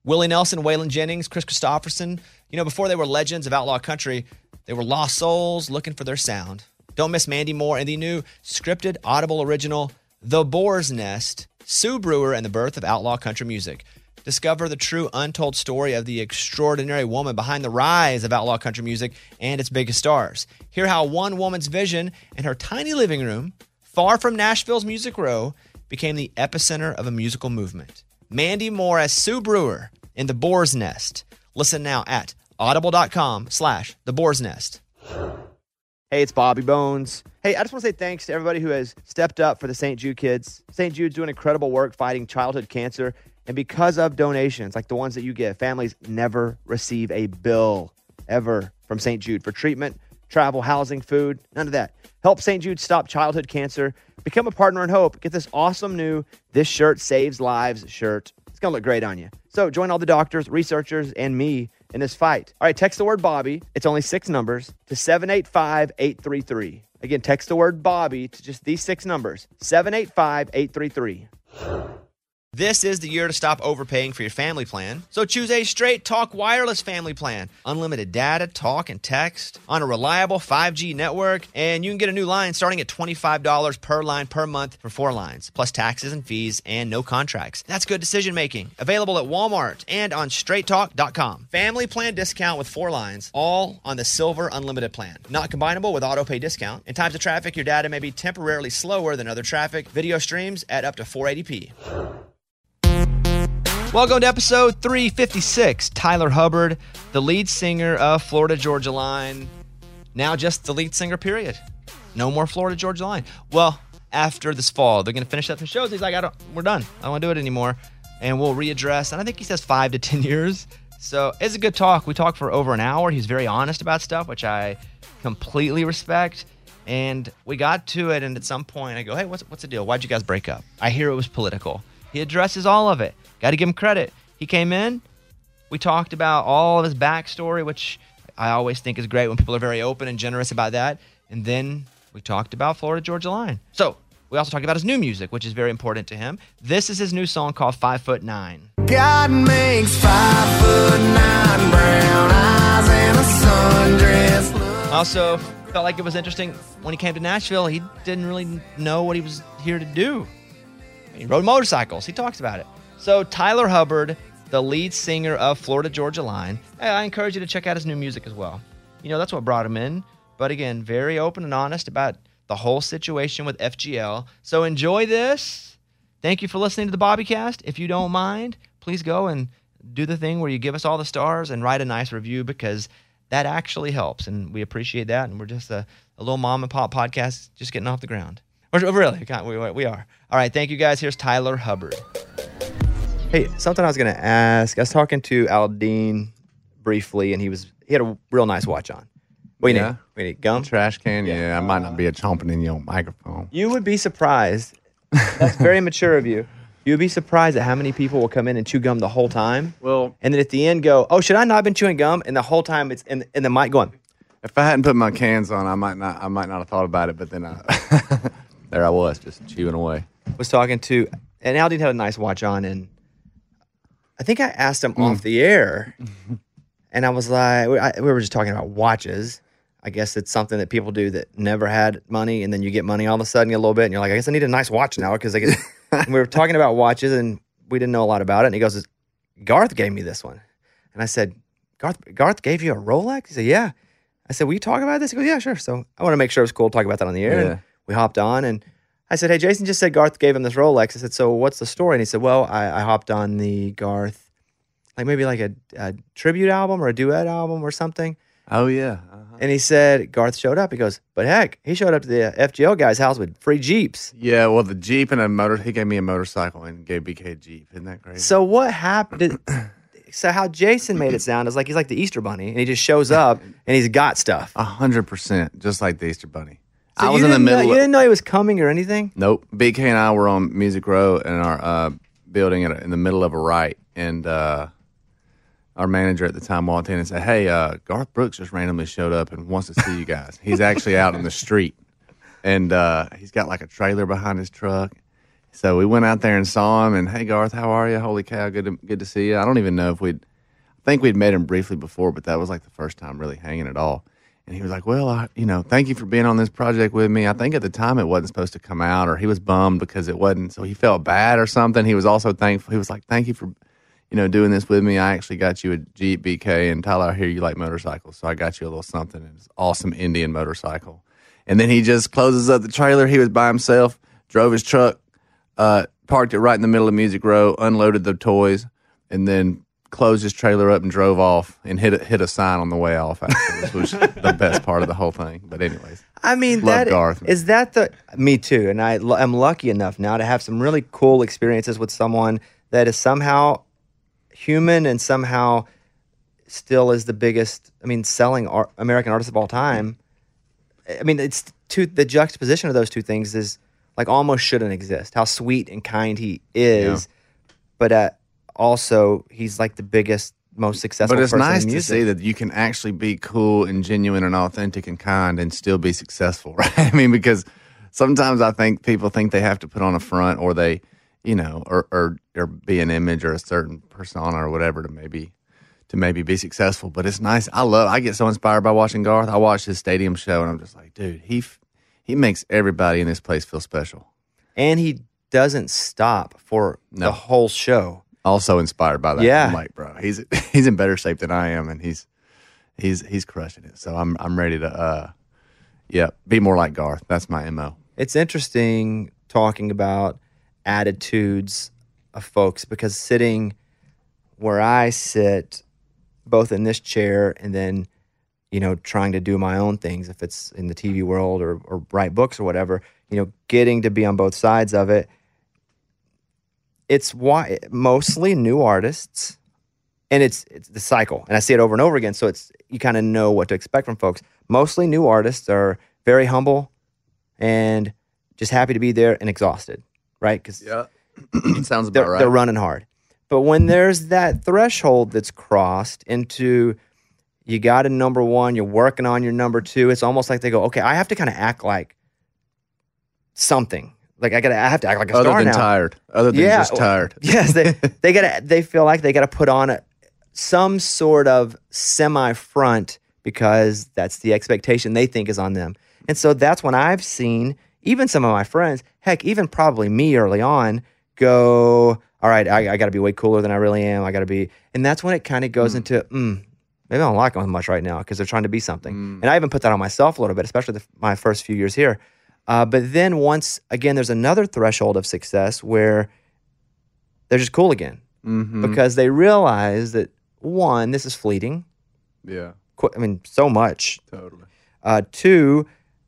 Willie Nelson, Waylon Jennings, Chris Christopherson. Before they were legends of outlaw country, they were lost souls looking for their sound. Don't miss Mandy Moore and the new scripted Audible original, The Boar's Nest, Sue Brewer and the Birth of Outlaw Country Music. Discover the true untold story of the extraordinary woman behind the rise of outlaw country music and its biggest stars. Hear how one woman's vision in her tiny living room, far from Nashville's Music Row, became the epicenter of a musical movement. Mandy Moore as Sue Brewer in The Boar's Nest. Listen now at audible.com/The Boar's Nest. Hey, it's Bobby Bones. Hey, I just want to say thanks to everybody who has stepped up for the St. Jude kids. St. Jude's doing incredible work fighting childhood cancer. And because of donations like the ones that you give, families never receive a bill ever from St. Jude for treatment, travel, housing, food, none of that. Help St. Jude stop childhood cancer. Become a partner in hope. Get this awesome new This Shirt Saves Lives shirt. It's going to look great on you. So join all the doctors, researchers, and me in this fight. All right, text the word Bobby. It's only 6 numbers to 785-833. Again, text the word Bobby to just these 6 numbers, 785-833. This is the year to stop overpaying for your family plan. So choose a Straight Talk Wireless family plan. Unlimited data, talk, and text on a reliable 5G network. And you can get a new line starting at $25 per line per month for 4 lines, plus taxes and fees and no contracts. That's good decision making. Available at Walmart and on straighttalk.com. Family plan discount with 4 lines, all on the Silver Unlimited plan. Not combinable with auto pay discount. In times of traffic, your data may be temporarily slower than other traffic. Video streams at up to 480p. Welcome to episode 356. Tyler Hubbard, the lead singer of Florida Georgia Line. Now just the lead singer, period. No more Florida Georgia Line. Well, after this fall, they're going to finish up some shows. He's like, we're done. I don't want to do it anymore. And we'll readdress. And I think he says 5 to 10 years. So it's a good talk. We talked for over an hour. He's very honest about stuff, which I completely respect. And we got to it. And at some point, I go, hey, what's the deal? Why'd you guys break up? I hear it was political. He addresses all of it. Got to give him credit. He came in. We talked about all of his backstory, which I always think is great when people are very open and generous about that. And then we talked about Florida Georgia Line. So we also talked about his new music, which is very important to him. This is his new song called 5'9". God makes 5'9" brown eyes and a sundress look. Also felt like it was interesting when he came to Nashville. He didn't really know what he was here to do. He rode motorcycles. He talks about it. So Tyler Hubbard, the lead singer of Florida Georgia Line, I encourage you to check out his new music as well. That's what brought him in. But again, very open and honest about the whole situation with FGL. So enjoy this. Thank you for listening to the Bobbycast. If you don't mind, please go and do the thing where you give us all the stars and write a nice review, because that actually helps. And we appreciate that. And we're just a little mom and pop podcast just getting off the ground. Really, we are. All right, thank you guys. Here's Tyler Hubbard. Hey, something I was going to ask. I was talking to Aldine briefly, and he had a real nice watch on. What do you need? We need gum? Trash can? Yeah, I might not be chomping in your microphone. You would be surprised. That's very mature of you. You would be surprised at how many people will come in and chew gum the whole time. Well, and then at the end go, oh, should I not have been chewing gum? And the whole time it's in the mic going. If I hadn't put my cans on, I might not have thought about it, but then there I was, just chewing away. Was talking to, and Aldine had a nice watch on, and I think I asked him off the air, and I was like, we were just talking about watches. I guess it's something that people do that never had money, and then you get money all of a sudden a little bit, and you're like, I guess I need a nice watch now, because we were talking about watches, and we didn't know a lot about it, and he goes, Garth gave me this one. And I said, Garth gave you a Rolex? He said, yeah. I said, will you talk about this? He goes, yeah, sure. So I want to make sure it was cool to talk about that on the air. Yeah. And we hopped on, and I said, hey, Jason just said Garth gave him this Rolex. I said, so what's the story? And he said, well, I hopped on the Garth, maybe a tribute album or a duet album or something. Oh, yeah. Uh-huh. And he said, Garth showed up. He goes, but heck, he showed up to the FGL guy's house with free Jeeps. Yeah, well, the Jeep and he gave me a motorcycle and gave BK a Jeep. Isn't that crazy? So what happened? So how Jason made it sound is like he's like the Easter Bunny, and he just shows up and he's got stuff. 100%, just like the Easter Bunny. So I was in the middle. You didn't know he was coming or anything? Nope. BK and I were on Music Row in our building in the middle of a right, and our manager at the time walked in and said, hey, Garth Brooks just randomly showed up and wants to see you guys. He's actually out in the street, and he's got like a trailer behind his truck, So we went out there and saw him, and hey, Garth, how are you? Holy cow, good to see you. I don't even know if I think we'd met him briefly before, but that was like the first time really hanging at all. And he was like, well, thank you for being on this project with me. I think at the time it wasn't supposed to come out, or he was bummed because it wasn't. So he felt bad or something. He was also thankful. He was like, thank you for, doing this with me. I actually got you a Jeep BK, and Tyler, I hear you like motorcycles. So I got you a little something. It's an awesome Indian motorcycle. And then he just closes up the trailer. He was by himself, drove his truck, parked it right in the middle of Music Row, unloaded the toys, and then closed his trailer up and drove off and hit a sign on the way off afterwards, which was the best part of the whole thing. But anyways, I mean, love Garth. Is that me too? And I'm lucky enough now to have some really cool experiences with someone that is somehow human and somehow still is the biggest, selling American artist of all time. I mean, the juxtaposition of those two things is like almost shouldn't exist. How sweet and kind he is, but also he's like the biggest, most successful person in music. But it's nice to see that you can actually be cool and genuine and authentic and kind and still be successful, right? I mean, because sometimes I think people think they have to put on a front, or they, or be an image or a certain persona or whatever to maybe be successful. But it's nice. I get so inspired by watching Garth. I watched his stadium show and I'm just like, dude, he makes everybody in this place feel special. And he doesn't stop for the whole show. Also inspired by that. Yeah. I'm like, bro, he's in better shape than I am, and he's crushing it. So I'm ready to be more like Garth. That's my MO. It's interesting talking about attitudes of folks, because sitting where I sit, both in this chair and then, trying to do my own things, if it's in the TV world or write books or whatever, getting to be on both sides of it. It's why mostly new artists, and it's the cycle, and I see it over and over again. So you kind of know what to expect from folks. Mostly new artists are very humble and just happy to be there and exhausted, right? Because sounds about right. They're running hard. But when there's that threshold that's crossed into, you got a number one, you're working on your number two. It's almost like they go, okay, I have to kind of act like something. Like I have to act like a star now. Other than tired. Other than just tired. Yes, they feel like they gotta put on some sort of semi-front because that's the expectation they think is on them. And so that's when I've seen even some of my friends, heck, even probably me early on, go, all right, I gotta be way cooler than I really am. I gotta be, and that's when it kind of goes into, maybe I don't like them much right now because they're trying to be something. And I even put that on myself a little bit, especially my first few years here. But then once again, there's another threshold of success where they're just cool again because they realize that, one, this is fleeting. Yeah. So much. Totally. Two,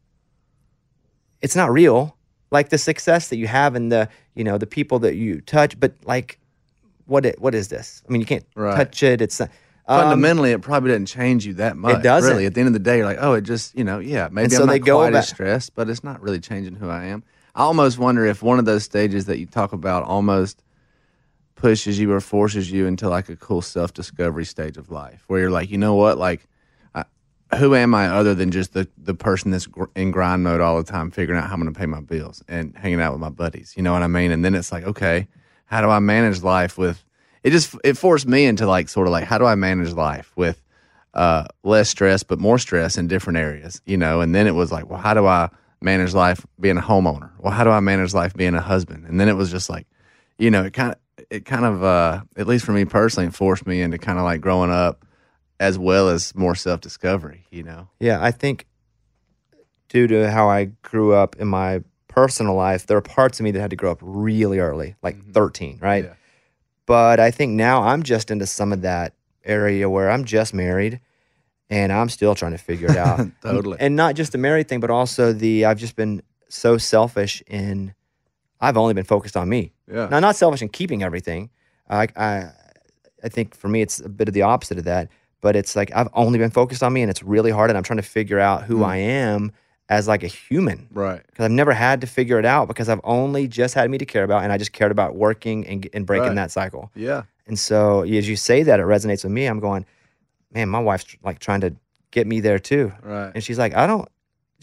it's not real. Like the success that you have and the people that you touch, but like, what is this? You can't touch it. It's not. Fundamentally, it probably doesn't change you that much. It doesn't. Really, at the end of the day, you're like, oh, it just, maybe I'm not quite as stressed, but it's not really changing who I am. I almost wonder if one of those stages that you talk about almost pushes you or forces you into like a cool self-discovery stage of life, where you're like, you know what, like, who am I other than just the person that's in grind mode all the time, figuring out how I'm going to pay my bills and hanging out with my buddies, you know what I mean? And then it's like, okay, how do I manage life with, it forced me into like sort of like, how do I manage life with less stress but more stress in different areas, and then it was like, well, how do I manage life being a homeowner? Well, how do I manage life being a husband? And then it was just like, it kind of at least for me personally, it forced me into kind of like growing up as well as more self-discovery, Yeah, I think due to how I grew up in my personal life, there are parts of me that had to grow up really early, like 13, right? Yeah. But I think now I'm just into some of that area where I'm just married and I'm still trying to figure it out. Totally. And not just the married thing, but also I've just been so selfish I've only been focused on me. Yeah. Now, not selfish in keeping everything. I think for me, it's a bit of the opposite of that. But it's like I've only been focused on me, and it's really hard, and I'm trying to figure out who I am as like a human. Right. Because I've never had to figure it out because I've only just had me to care about, and I just cared about working and breaking that cycle. Yeah. And so as you say that, it resonates with me. I'm going, man, my wife's like trying to get me there too. Right. And she's like,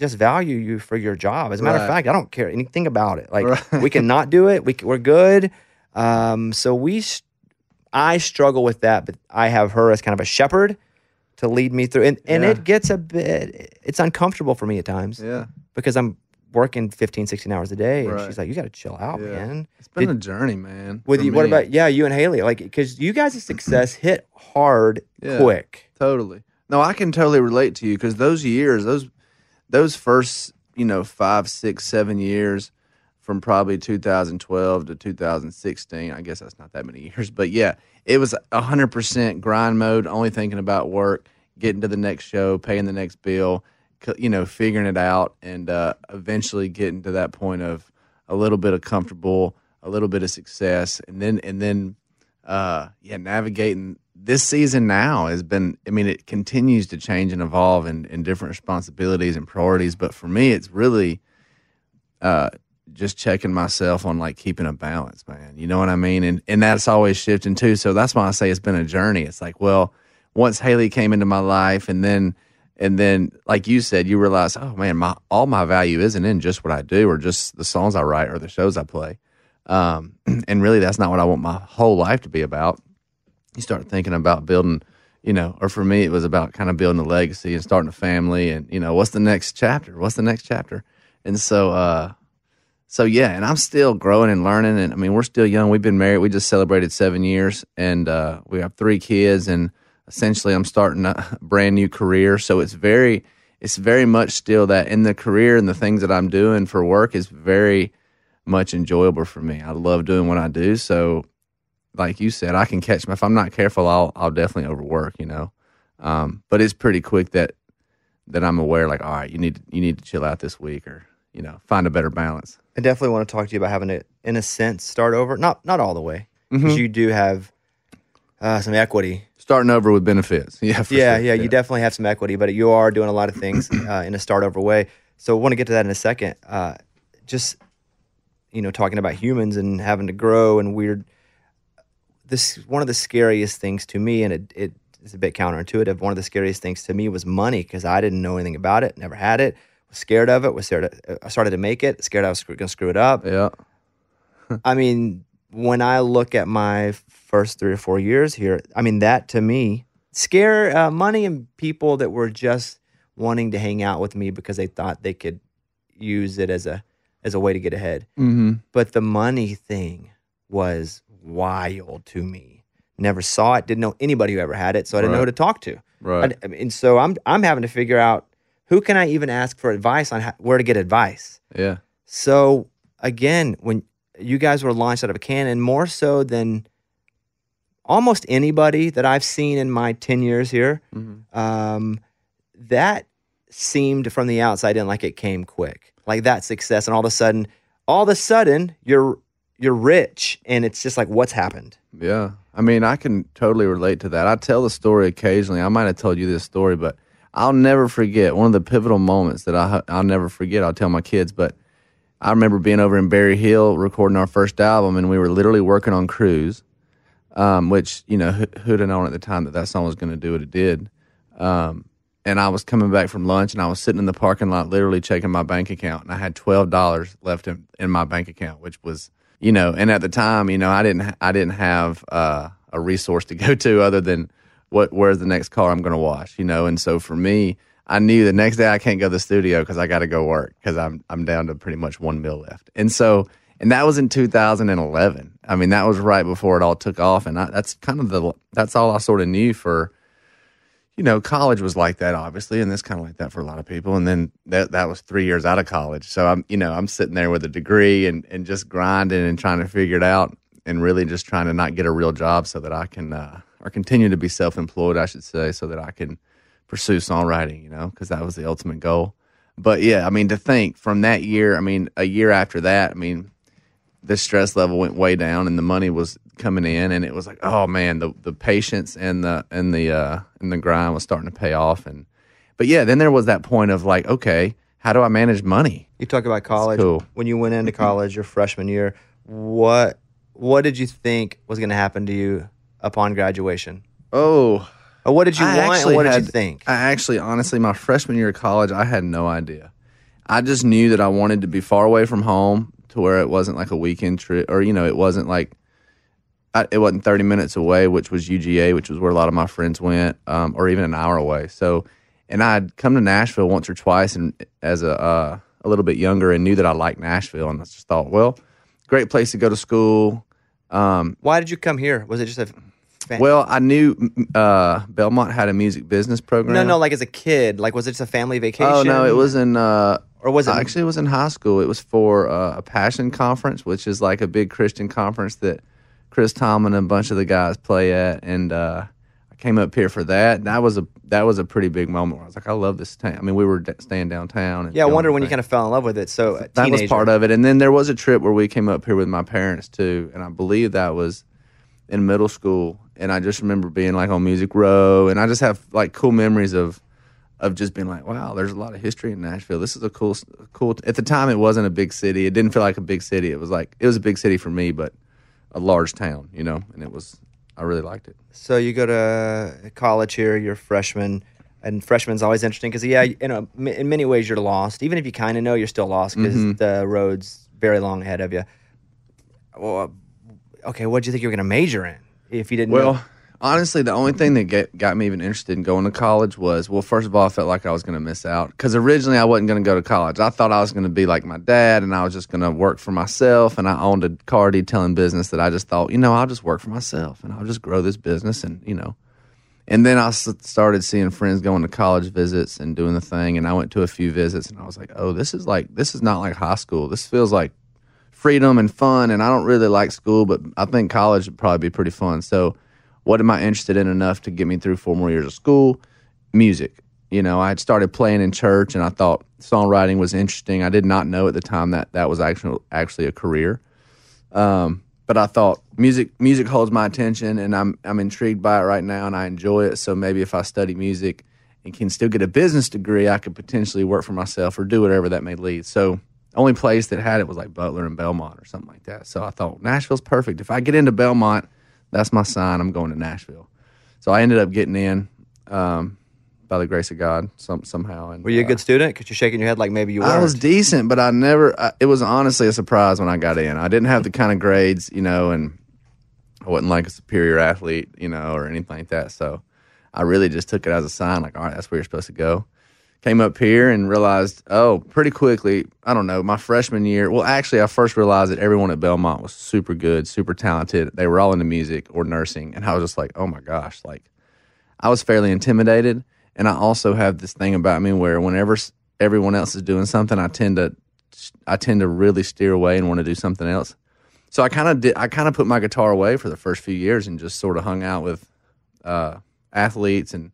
just value you for your job. As a matter of Right. fact, I don't care anything about it. Like Right. we can not do it. We're good. So I struggle with that, but I have her as kind of a shepherd to lead me through. And Yeah. it gets it's uncomfortable for me at times Yeah. because I'm working 15, 16 hours a day. And Right. she's like, you got to chill out, Yeah. man. It's been a journey, man. With for you, what me. about you and Haley? Like, because you guys' success hit hard Yeah. quick. Totally. No, I can totally relate to you because those years, those first, 5, 6, 7 years from probably 2012 to 2016. I guess that's not that many years, but yeah, it was 100% grind mode, only thinking about work, getting to the next show, paying the next bill, figuring it out, and eventually getting to that point of a little bit of comfortable, a little bit of success, and then navigating this season now has been, it continues to change and evolve in different responsibilities and priorities. But for me, it's really just checking myself on like keeping a balance, man. You know what I mean? And that's always shifting too. So that's why I say it's been a journey. It's like, well, once Haley came into my life and then like you said, you realize, oh man, all my value isn't in just what I do or just the songs I write or the shows I play. And really that's not what I want my whole life to be about. You start thinking about building, or for me, it was about kind of building a legacy and starting a family and, what's the next chapter? And so yeah, and I'm still growing and learning. And we're still young. We've been married. We just celebrated 7 years and, we have 3 kids and essentially I'm starting a brand new career. So it's very much still that in the career and the things that I'm doing for work is very much enjoyable for me. I love doing what I do. So, like you said, I can catch if I'm not careful, I'll definitely overwork, but it's pretty quick that I'm aware, like, all right, you need to chill out this week or, find a better balance. I definitely want to talk to you about having to, in a sense, start over. Not all the way, because you do have some equity. Starting over with benefits. Yeah, for Yeah, sure. yeah, you definitely have some equity, but you are doing a lot of things in a start over way. So I want to get to that in a second. Just, talking about humans and having to grow and weird. This one of the scariest things to me, and it is a bit counterintuitive. One of the scariest things to me was money because I didn't know anything about it, never had it, was scared of it, I started to make it, scared I was going to screw it up. Yeah. When I look at my first 3 or 4 years here, that to me, scare money and people that were just wanting to hang out with me because they thought they could use it as a way to get ahead. Mm-hmm. But the money thing was wild to me. Never saw it, didn't know anybody who ever had it, so I didn't know who to talk to. Right. And so I'm having to figure out who can I even ask for advice on where to get advice. Yeah. So again, when you guys were launched out of a cannon, more so than almost anybody that I've seen in my 10 years here, that seemed from the outside in like it came quick, like that success, and all of a sudden you're rich, and it's just like, what's happened? Yeah. I can totally relate to that. I tell the story occasionally. I might have told you this story, but I'll never forget one of the pivotal moments that I'll never forget. I'll tell my kids, but I remember being over in Berry Hill recording our first album, and we were literally working on Cruise, which, who'd have known at the time that song was going to do what it did. And I was coming back from lunch, and I was sitting in the parking lot literally checking my bank account, and I had $12 left in my bank account, which was, and at the time, I didn't have a resource to go to other than where's the next car I'm going to wash, and so for me, I knew the next day I can't go to the studio because I got to go work because I'm down to pretty much $1 million left, and that was in 2011. That was right before it all took off, and that's all I sort of knew for. College was like that, obviously, and it's kind of like that for a lot of people. And then that was 3 years out of college. So I'm sitting there with a degree and just grinding and trying to figure it out and really just trying to not get a real job so that I can, or continue to be self-employed, I should say, so that I can pursue songwriting, because that was the ultimate goal. But yeah, to think from that year, a year after that, the stress level went way down and the money was coming in, and it was like, oh man, the patience and the grind was starting to pay off. But yeah, then there was that point of like, okay, how do I manage money? You talk about college. Cool. When you went into college your freshman year, what did you think was going to happen to you upon graduation? Oh, Or what did you want and what did you think? I actually, honestly, my freshman year of college, I had no idea. I just knew that I wanted to be far away from home to where it wasn't like a weekend trip, or it wasn't like it wasn't 30 minutes away, which was UGA, which was where a lot of my friends went, or even an hour away. So, and I'd come to Nashville once or twice, and as a little bit younger, and knew that I liked Nashville, and I just thought, well, great place to go to school. Why did you come here? Was it just a Well, I knew Belmont had a music business program. No, like as a kid. Like, was it just a family vacation? Oh, no, it was in... or was it... Actually, it was in high school. It was for a Passion Conference, which is like a big Christian conference that Chris Tomlin and a bunch of the guys play at. And I came up here for that. And that was a pretty big moment where I was like, I love this town. I mean, we were staying downtown. And I wonder when you kind of fell in love with it. So, that was part of it. And then there was a trip where we came up here with my parents, too. And I believe that was in middle school. And I just remember being like on Music Row, and I just have like cool memories of just being like, wow, there's a lot of history in Nashville. This is a cool. At the time, it wasn't a big city. It didn't feel like a big city. It was a big city for me, but a large town, and I really liked it. So you go to college here, you're a freshman, and freshman's always interesting because, in many ways you're lost. Even if you kind of know, you're still lost because the road's very long ahead of you. Well, okay, what did you think you were going to major in? If you didn't know? Honestly, the only thing that got me even interested in going to college was, well, first of all, I felt like I was going to miss out. Because originally I wasn't going to go to college. I thought I was going to be like my dad, and I was just going to work for myself, and I owned a car detailing business that I just thought, I'll just work for myself, and I'll just grow this business, and, And then I started seeing friends going to college visits and doing the thing, and I went to a few visits, and I was like, oh, this is not like high school. This feels like freedom and fun, and I don't really like school, but I think college would probably be pretty fun. So what am I interested in enough to get me through 4 more years of school? Music. I had started playing in church, and I thought songwriting was interesting. I did not know at the time that was actually a career. But I thought music holds my attention, and I'm intrigued by it right now, and I enjoy it. So maybe if I study music and can still get a business degree, I could potentially work for myself or do whatever that may lead. So only place that had it was like Butler and Belmont or something like that. So I thought, Nashville's perfect. If I get into Belmont, that's my sign. I'm going to Nashville. So I ended up getting in by the grace of God somehow. And, were you a good student? Because you're shaking your head like maybe you weren't. I was decent, but it was honestly a surprise when I got in. I didn't have the kind of grades, and I wasn't like a superior athlete, or anything like that. So I really just took it as a sign, like, all right, that's where you're supposed to go. Came up here and realized, pretty quickly, I don't know, my freshman year. Well, actually, I first realized that everyone at Belmont was super good, super talented. They were all into music or nursing. And I was just like, oh my gosh, I was fairly intimidated. And I also have this thing about me where whenever everyone else is doing something, I tend to really steer away and want to do something else. So I kind of put my guitar away for the first few years and just sort of hung out with athletes and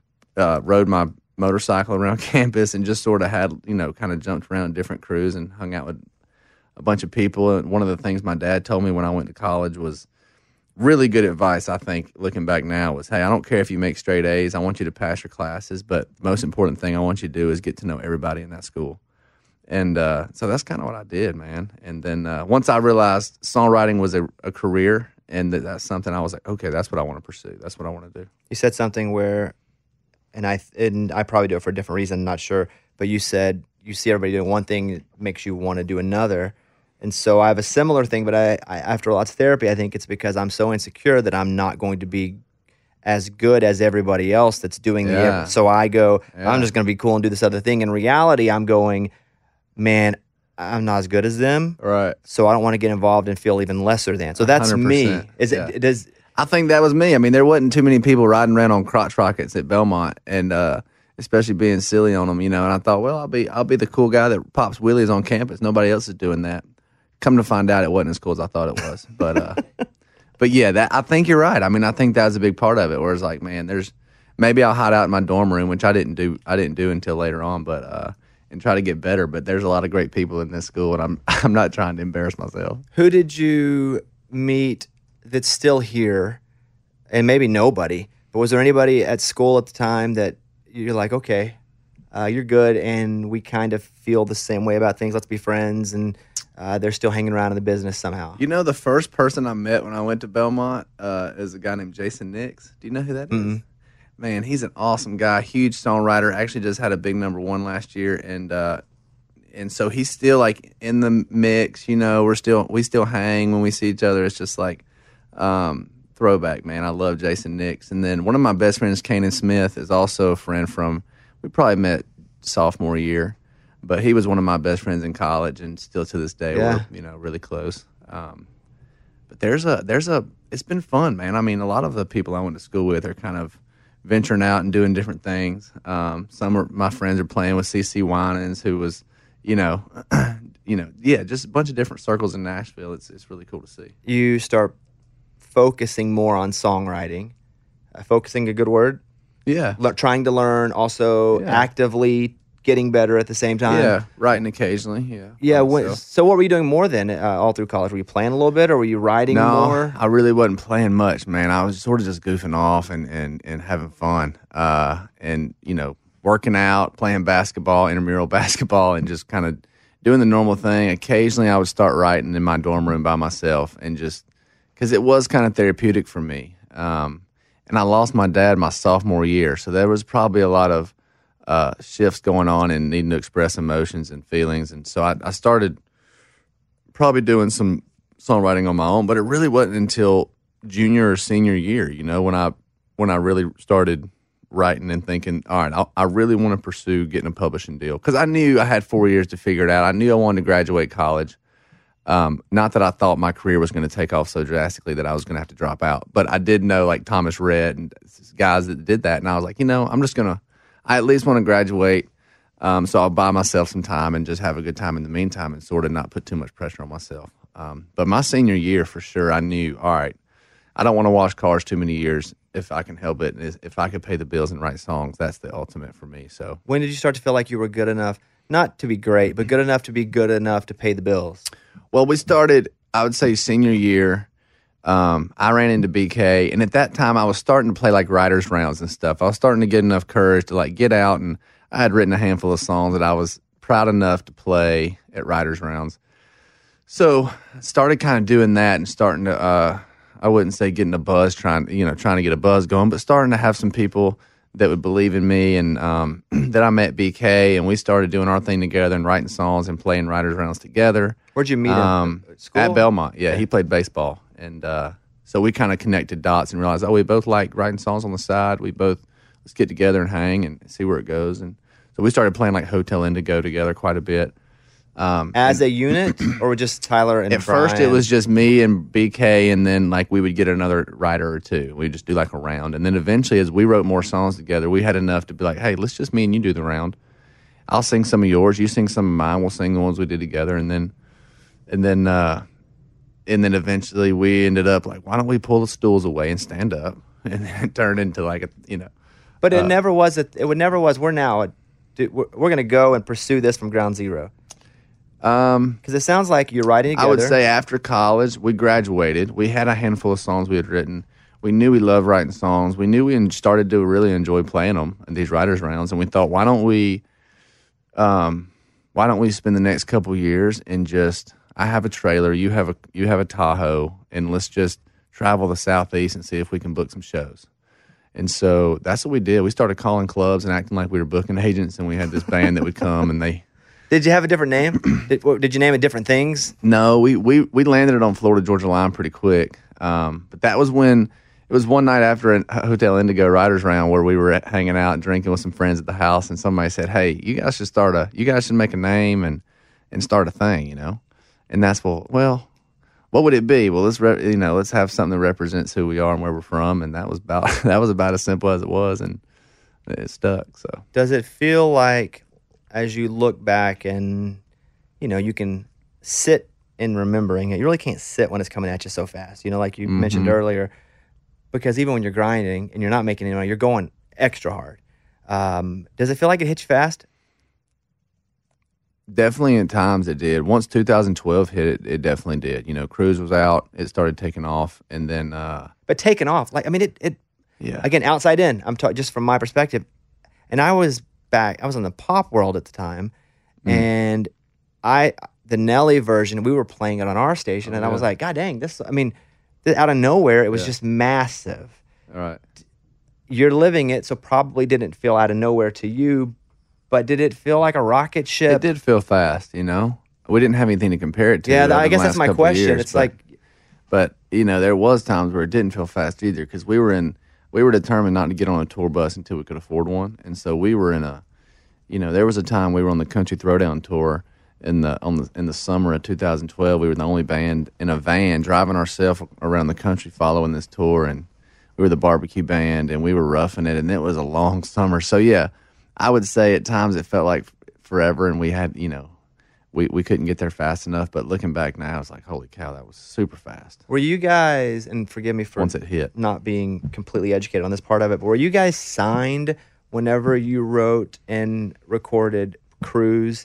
rode my motorcycle around campus and just sort of had, kind of jumped around different crews and hung out with a bunch of people. And one of the things my dad told me when I went to college was really good advice, I think, looking back now, was, hey, I don't care if you make straight A's. I want you to pass your classes. But the most important thing I want you to do is get to know everybody in that school. And so that's kind of what I did, man. And then once I realized songwriting was a career and that's something I was like, okay, that's what I want to pursue. That's what I want to do. You said something where... And I probably do it for a different reason, I'm not sure. But you said you see everybody doing one thing, it makes you want to do another. And so I have a similar thing, but I after lots of therapy, I think it's because I'm so insecure that I'm not going to be as good as everybody else that's doing so I go, I'm just going to be cool and do this other thing. In reality, I'm going, man, I'm not as good as them. Right. So I don't want to get involved and feel even lesser than. So that's 100%. Me. I think that was me. I mean, there wasn't too many people riding around on crotch rockets at Belmont, and especially being silly on them, And I thought, well, I'll be the cool guy that pops wheelies on campus. Nobody else is doing that. Come to find out, it wasn't as cool as I thought it was. But yeah, I think you're right. I mean, I think that was a big part of it. Where it's like, man, maybe I'll hide out in my dorm room, which I didn't do until later on, but and try to get better. But there's a lot of great people in this school, and I'm not trying to embarrass myself. Who did you meet that's still here, and maybe nobody, but was there anybody at school at the time that you're like, okay, you're good, and we kind of feel the same way about things, let's be friends, and they're still hanging around in the business somehow? The first person I met when I went to Belmont is a guy named Jason Nix. Do you know who that is? Man, he's an awesome guy, huge songwriter, actually just had a big #1 last year, and and so he's still like in the mix. You know, we still hang when we see each other. It's just like throwback, man. I love Jason Nix. And then one of my best friends, Kanan Smith, is also a friend from. We probably met sophomore year, but he was one of my best friends in college, and still to this day we're really close. But there's a it's been fun, man. I mean, a lot of the people I went to school with are kind of venturing out and doing different things. Some of my friends are playing with CeCe Winans, who was, just a bunch of different circles in Nashville. It's really cool to see. You start focusing more on songwriting. Focusing, a good word? Yeah. Trying to learn, also actively getting better at the same time. Yeah, writing occasionally. Yeah. Yeah. So what were you doing more then all through college? Were you playing a little bit, or were you writing more? I really wasn't playing much, man. I was sort of just goofing off and having fun. And working out, playing basketball, intramural basketball, and just kind of doing the normal thing. Occasionally I would start writing in my dorm room by myself, and just because it was kind of therapeutic for me. And I lost my dad my sophomore year, so there was probably a lot of shifts going on and needing to express emotions and feelings. And so I started probably doing some songwriting on my own, but it really wasn't until junior or senior year, when I really started writing and thinking, all right, I really want to pursue getting a publishing deal. Because I knew I had 4 years to figure it out. I knew I wanted to graduate college. Not that I thought my career was going to take off so drastically that I was going to have to drop out. But I did know, like, Thomas Rhett and guys that did that. And I was like, I at least want to graduate. So I'll buy myself some time and just have a good time in the meantime and sort of not put too much pressure on myself. But my senior year, for sure, I knew, all right, I don't want to wash cars too many years if I can help it. And if I could pay the bills and write songs, that's the ultimate for me. So when did you start to feel like you were good enough, not to be great, but good enough to be good enough to pay the bills? Well, we started, I would say, senior year. I ran into BK, and at that time, I was starting to play like writers' rounds and stuff. I was starting to get enough courage to like get out, and I had written a handful of songs that I was proud enough to play at writers' rounds. So I started kind of doing that and starting to, I wouldn't say getting a buzz, trying to get a buzz going, but starting to have some people that would believe in me, and that I met BK, and we started doing our thing together and writing songs and playing writers' rounds together. Where'd you meet him? At school? At Belmont. Yeah, he played baseball. And so we kind of connected dots and realized, we both like writing songs on the side. Let's get together and hang and see where it goes. And so we started playing like Hotel Indigo together quite a bit. As a unit, or just Tyler and At Brian? first it was just me and BK, and then like we would get another writer or two. We'd just do like a round. And then eventually, as we wrote more songs together, we had enough to be like, hey, let's just me and you do the round. I'll sing some of yours, you sing some of mine, we'll sing the ones we did together. And then eventually we ended up like, why don't we pull the stools away and stand up? And then it turned into like But it never was. We're now. We're going to go and pursue this from ground zero. Because it sounds like you're writing together. I would say after college, we graduated. We had a handful of songs we had written. We knew we loved writing songs. We knew we started to really enjoy playing them in these writers' rounds. And we thought, why don't we spend the next couple years and just, I have a trailer, you have a Tahoe, and let's just travel the Southeast and see if we can book some shows. And so that's what we did. We started calling clubs and acting like we were booking agents, and we had this band that would come, and they. Did you have a different name? Did you name it different things? No, we landed it on Florida Georgia Line pretty quick. But that was when it was one night after a Hotel Indigo writers round where we were hanging out and drinking with some friends at the house, and somebody said, "Hey, you guys should make a name and start a thing, And that's what would it be? Well, let's have something that represents who we are and where we're from, and that was about as simple as it was, and it stuck. So does it feel like, as you look back and, you can sit in remembering it, you really can't sit when it's coming at you so fast, like you mentioned earlier, because even when you're grinding and you're not making any money, you're going extra hard. Does it feel like it hits you fast? Definitely at times it did. Once 2012 hit, it definitely did. Cruise was out, it started taking off, and then... But taking off, yeah. Again, outside in, I'm talking just from my perspective, and I was in the pop world at the time, and the Nelly version, we were playing it on our station, and I was like, God dang, out of nowhere, it was just massive. All right. You're living it, so probably didn't feel out of nowhere to you, but did it feel like a rocket ship? It did feel fast, you know. We didn't have anything to compare it to. Yeah, over I the guess that's last my couple of question. years, It's like, but you know, there was times where it didn't feel fast either because we were determined not to get on a tour bus until we could afford one, and so we were there was a time we were on the Country Throwdown tour in the summer of 2012. We were the only band in a van driving ourselves around the country following this tour, and we were the barbecue band, and we were roughing it, and it was a long summer. So yeah, I would say at times it felt like forever, and we had we couldn't get there fast enough. But looking back now, it's like, holy cow, that was super fast. were you guys, and forgive me for Once it hit. not being completely educated on this part of it, but were you guys signed whenever you wrote and recorded Cruise?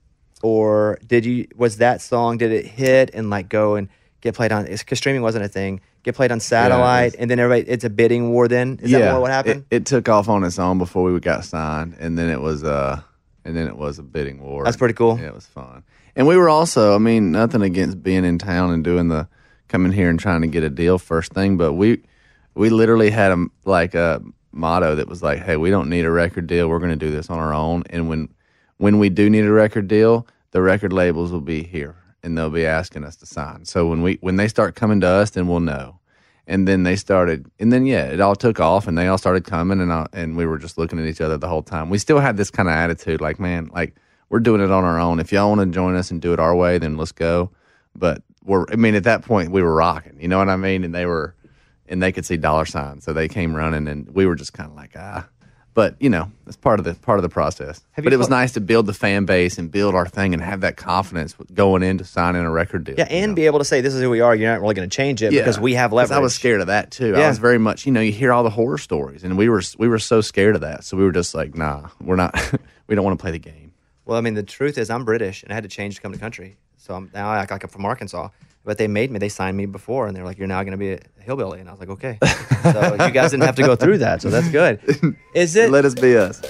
Or was that song, did it hit and like go and get played on, because streaming wasn't a thing, get played on satellite, and then it's a bidding war then? Is that what happened? It took off on its own before we got signed, and then it was a bidding war. That's pretty cool. Yeah, it was fun. And we were also, I mean, nothing against being in town and coming here and trying to get a deal first thing, but we literally had a motto that was like, hey, we don't need a record deal. We're going to do this on our own. And when we do need a record deal, the record labels will be here and they'll be asking us to sign. So when they start coming to us, then we'll know. And then it all took off and they all started coming and we were just looking at each other the whole time. We still had this kind of attitude like, man, like we're doing it on our own. If y'all want to join us and do it our way, then let's go. But at that point we were rocking, you know what I mean? And they could see dollar signs. So they came running and we were just kind of like, But it's part of the process. But it was nice to build the fan base and build our thing and have that confidence going into signing a record deal. Yeah, and be able to say, this is who we are. You're not really going to change it because we have leverage. I was scared of that too. Yeah. I was very much, you hear all the horror stories, and we were so scared of that. So we were just like, nah, we're not. We don't want to play the game. Well, I mean, the truth is I'm British, and I had to change to come to country. So now I act like I'm from Arkansas. But they signed me before, and they're like, you're now going to be a hillbilly. And I was like, okay. So you guys didn't have to go through that, so that's good. Let us be us.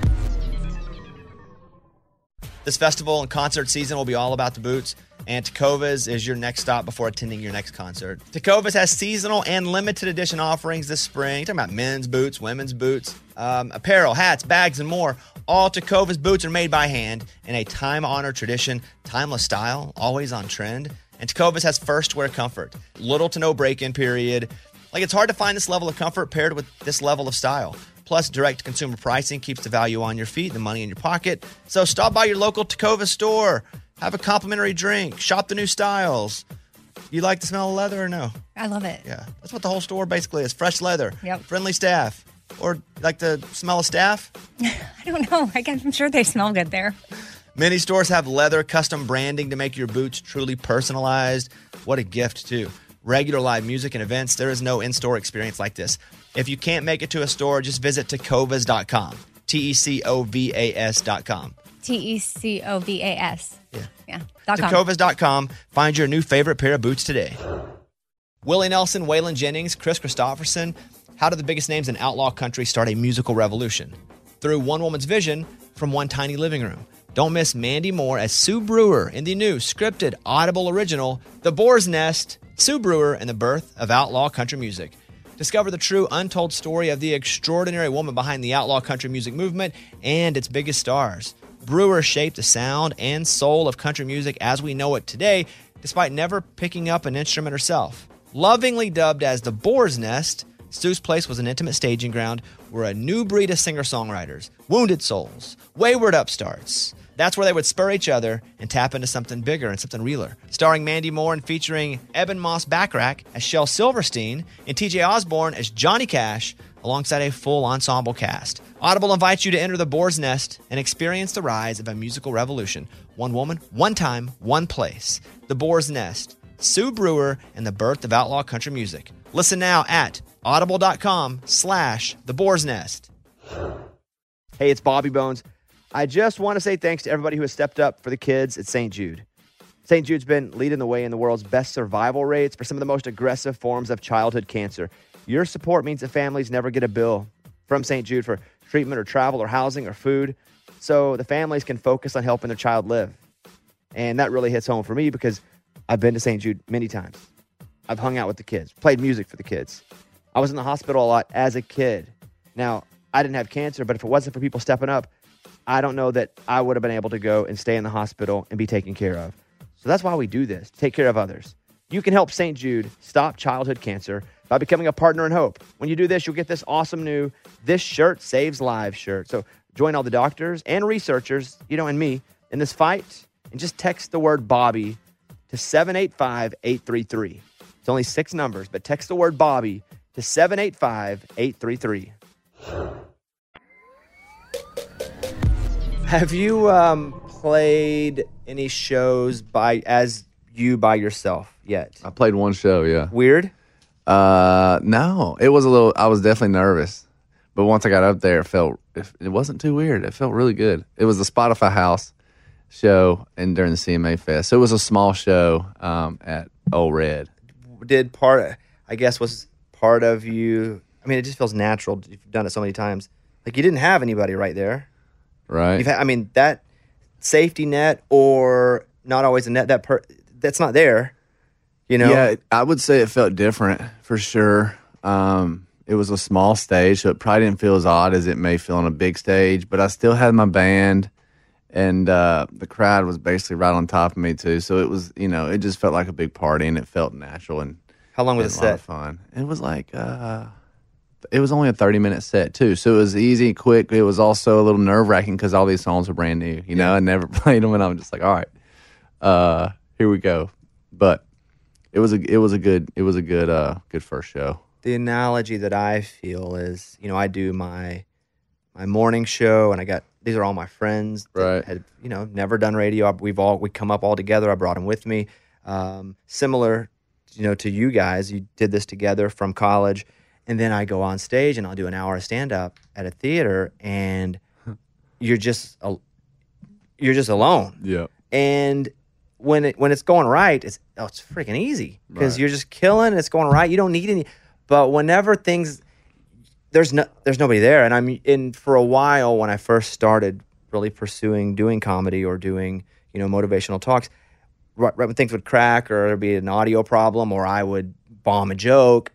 This festival and concert season will be all about the boots, and Tecovas is your next stop before attending your next concert. Tecovas has seasonal and limited edition offerings this spring. You're talking about men's boots, women's boots, apparel, hats, bags, and more. All Tecovas boots are made by hand in a time-honored tradition, timeless style, always on trend. And Tecovas has first wear comfort. Little to no break-in period. Like, it's hard to find this level of comfort paired with this level of style. Plus, direct consumer pricing keeps the value on your feet, the money in your pocket. So stop by your local Tecovas store. Have a complimentary drink. Shop the new styles. You like the smell of leather or no? I love it. Yeah. That's what the whole store basically is. Fresh leather. Yep. Friendly staff. Or like the smell of staff? I don't know. I'm sure they smell good there. Many stores have leather custom branding to make your boots truly personalized. What a gift, too. Regular live music and events, there is no in-store experience like this. If you can't make it to a store, just visit Tecovas.com. Tecovas.com. Tecovas. Yeah. .com. Tecovas.com. Find your new favorite pair of boots today. Willie Nelson, Waylon Jennings, Chris Christopherson. How did the biggest names in outlaw country start a musical revolution? Through one woman's vision from one tiny living room. Don't miss Mandy Moore as Sue Brewer in the new scripted Audible original, The Boar's Nest, Sue Brewer and the Birth of Outlaw Country Music. Discover the true untold story of the extraordinary woman behind the outlaw country music movement and its biggest stars. Brewer shaped the sound and soul of country music as we know it today, despite never picking up an instrument herself. Lovingly dubbed as The Boar's Nest, Sue's place was an intimate staging ground where a new breed of singer-songwriters, wounded souls, wayward upstarts, that's where they would spur each other and tap into something bigger and something realer. Starring Mandy Moore and featuring Eben Moss Backrack as Shel Silverstein and TJ Osborne as Johnny Cash, alongside a full ensemble cast. Audible invites you to enter the Boar's Nest and experience the rise of a musical revolution. One woman, one time, one place. The Boar's Nest, Sue Brewer, and the birth of outlaw country music. Listen now at audible.com/The Boar's Nest. Hey, it's Bobby Bones. I just want to say thanks to everybody who has stepped up for the kids at St. Jude. St. Jude's been leading the way in the world's best survival rates for some of the most aggressive forms of childhood cancer. Your support means that families never get a bill from St. Jude for treatment or travel or housing or food, so the families can focus on helping their child live. And that really hits home for me because I've been to St. Jude many times. I've hung out with the kids, played music for the kids. I was in the hospital a lot as a kid. Now, I didn't have cancer, but if it wasn't for people stepping up, I don't know that I would have been able to go and stay in the hospital and be taken care of. So that's why we do this, to take care of others. You can help St. Jude stop childhood cancer by becoming a partner in hope. When you do this, you'll get this awesome new This Shirt Saves Lives shirt. So join all the doctors and researchers, and me, in this fight, and just text the word Bobby to 785-833. It's only 6 numbers, but text the word Bobby to 785-833. Have you played any shows by yourself yet? I played one show, yeah. Weird? No. It was I was definitely nervous. But once I got up there, it wasn't too weird. It felt really good. It was the Spotify House show and during the CMA Fest. So it was a small show at Old Red. Was part of you, it just feels natural. You've done it so many times. Like you didn't have anybody right there. Right. That safety net or not always a net, that's not there, Yeah, I would say it felt different for sure. It was a small stage, so it probably didn't feel as odd as it may feel on a big stage, but I still had my band, and the crowd was basically right on top of me too. So it was, it just felt like a big party, and it felt natural. And how long was the set? A lot of fun. It was like, it was only a 30-minute set too, so it was easy, quick. It was also a little nerve-wracking because all these songs were brand new. I never played them, and I'm just like, all right, here we go. But it was a good first show. The analogy that I feel is, I do my morning show, and these are all my friends that had never done radio. We come up all together. I brought them with me. Similar, to you guys, you did this together from college, and then I go on stage and I'll do an hour of stand up at a theater, and you're just alone. Yeah. And when it's going right, it's freaking easy because you're just killing. It's going right. You don't need any. But whenever there's nobody there, and I'm in for a while when I first started really pursuing doing comedy or doing motivational talks. Right when things would crack or there'd be an audio problem or I would bomb a joke,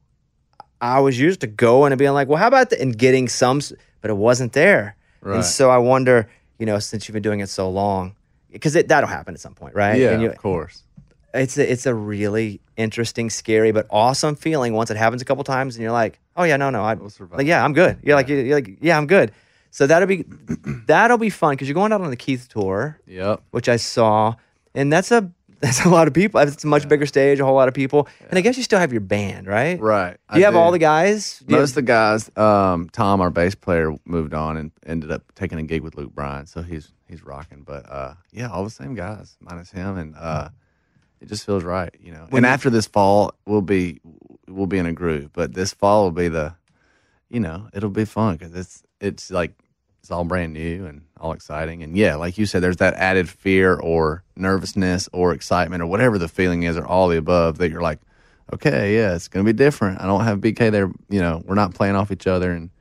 I was used to going and being like, well, how about that? And getting some, but it wasn't there. Right. And so I wonder, since you've been doing it so long, because that'll happen at some point, right? Yeah, of course. It's a really interesting, scary, but awesome feeling once it happens a couple times, and you're like, oh yeah, no, we'll survive. Like, yeah, I'm good. You're like, yeah, I'm good. So that'll be fun because you're going out on the Keith tour, which I saw, and that's a lot of people. It's a much bigger stage, a whole lot of people, and I guess you still have your band, right? Right. Do you have all the guys? Most of the guys. Tom, our bass player, moved on and ended up taking a gig with Luke Bryan, so he's rocking. But all the same guys minus him, and it just feels right, And after this fall, we'll be in a groove. But this fall will be it'll be fun because it's like it's all brand new and all exciting. And yeah, like you said, there's that added fear or nervousness or excitement or whatever the feeling is, or all the above. That you're like, okay, yeah, it's gonna be different. I don't have BK there. We're not playing off each other, and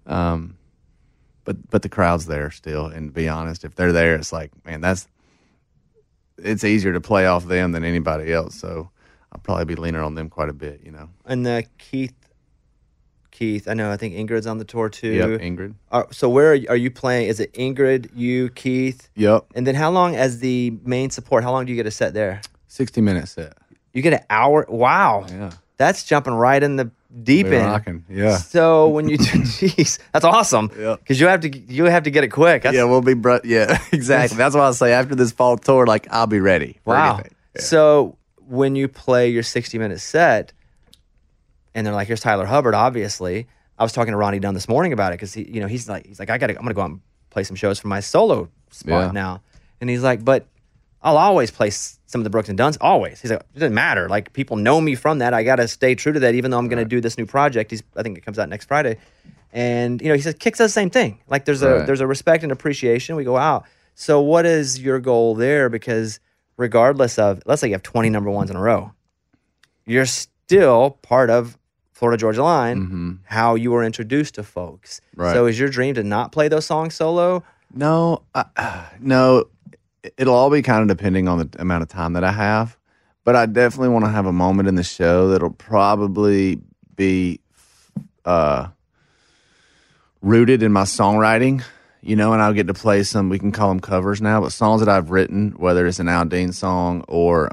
but the crowd's there still. And to be honest, if they're there, it's like, man, it's easier to play off them than anybody else. So I'll probably be leaning on them quite a bit, And the Keith, I think Ingrid's on the tour too. Yep, Ingrid. So where are you playing? Is it Ingrid, you, Keith? Yep. And then how long as the main support, how long do you get a set there? 60-minute set. You get an hour? Wow. Yeah. That's jumping right in the deep end. Rocking, yeah. So when you do, jeez, that's awesome. Yeah. Because you have to get it quick. We'll be, yeah, exactly. That's why I say after this fall tour, like I'll be ready for anything. Yeah. So when you play your 60-minute set, and they're like, "Here's Tyler Hubbard." Obviously, I was talking to Ronnie Dunn this morning about it because he's like, I'm gonna go out and play some shows for my solo spot now, and he's like, but I'll always play some of the Brooks and Dunns. Always. He's like, it doesn't matter. Like, people know me from that. I got to stay true to that, even though I'm going to do this new project. I think it comes out next Friday. And, he says, Kix does the same thing. Like, there's a respect and appreciation. We go out. So what is your goal there? Because regardless of, let's say you have 20 number ones in a row, you're still part of Florida Georgia Line, how you were introduced to folks. Right. So is your dream to not play those songs solo? No, no. It'll all be kind of depending on the amount of time that I have, but I definitely want to have a moment in the show that'll probably be rooted in my songwriting, you know, and I'll get to play some, we can call them covers now, but songs that I've written, whether it's an Aldine song or,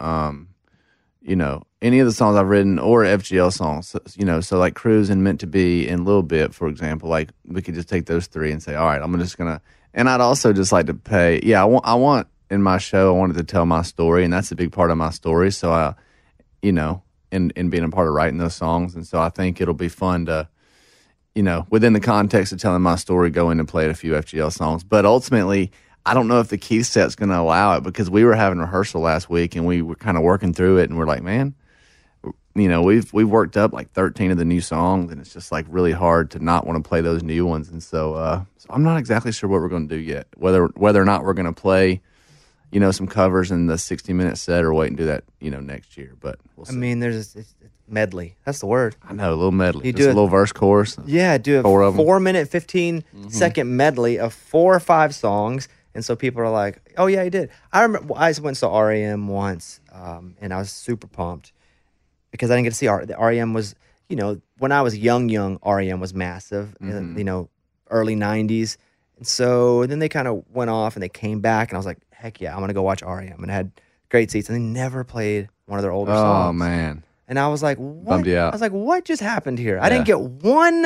you know, any of the songs I've written or FGL songs, you know, so like Cruise and Meant to Be and Lil Bit, for example, like we could just take those three and say, all right, I'm just going to, and I'd also just like to pay, I want in my show, I wanted to tell my story, and that's a big part of my story. So I, you know, in being a part of writing those songs. And so I think it'll be fun to, you know, within the context of telling my story, go in and play a few FGL songs. But ultimately, I don't know if the key set's going to allow it, because we were having rehearsal last week and we were kind of working through it, and we're like, man, you know, we've worked up like 13 of the new songs, and it's just like really hard to not want to play those new ones. And so, so I'm not exactly sure what we're going to do yet, whether or not we're going to play, you know, some covers in the 60-minute set or wait and do that, you know, next year. But we'll see. I mean, there's it's medley. That's the word. I know, a little medley. You Just do a little verse, chorus. Yeah, do a 4-minute, 15-second medley of 4 or 5 songs. And so people are like, oh, yeah, he did. I remember I went and saw REM once, and I was super pumped because I didn't get to see the REM was, you know, when I was young, REM was massive, you know, early 90s. And so then they kind of went off and they came back, and I was like, heck yeah, I'm going to go watch REM. And I had great seats, and they never played one of their older songs. Oh, man. And I was like, what? Bummed you out. I was like, what just happened here? I didn't get one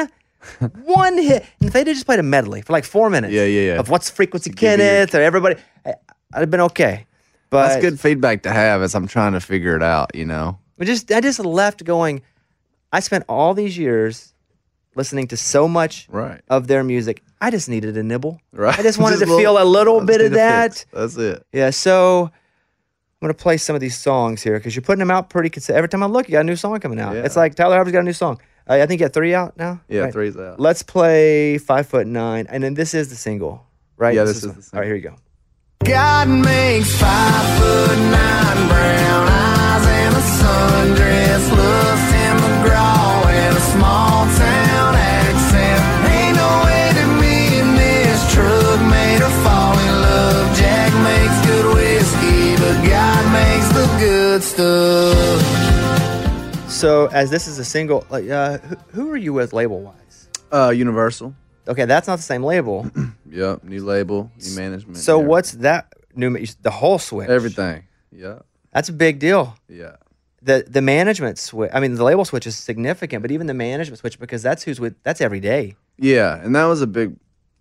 hit. And if they just played a medley for like 4 minutes of What's Frequency Kenneth or everybody, I'd have been okay. But that's good feedback to have as I'm trying to figure it out, you know? I just left going, I spent all these years listening to so much of their music. I just needed a nibble. Right. I just wanted to feel a little bit of that. Fix. That's it. Yeah, so I'm going to play some of these songs here because you're putting them out pretty consistent. Every time I look, you got a new song coming out. Yeah. It's like Tyler Harper's got a new song. I think you got 3 out now? Yeah, right. 3's out. Let's play 5'9", and then this is the single, right? Yeah, this is the single. All right, here you go. God makes 5'9" brown eyes and a sundress, looks in McGraw and a small town accent. Ain't no way to me in this truck made her fall in love. Jack makes good whiskey, but God makes the good stuff. So as this is a single, like, who are you with label-wise? Universal. Okay, that's not the same label. Yep, new label, new management. So what's that new? The whole switch. Everything. Yeah. That's a big deal. Yeah. The management switch. I mean, the label switch is significant, but even the management switch, because that's that's every day. Yeah, and that was a big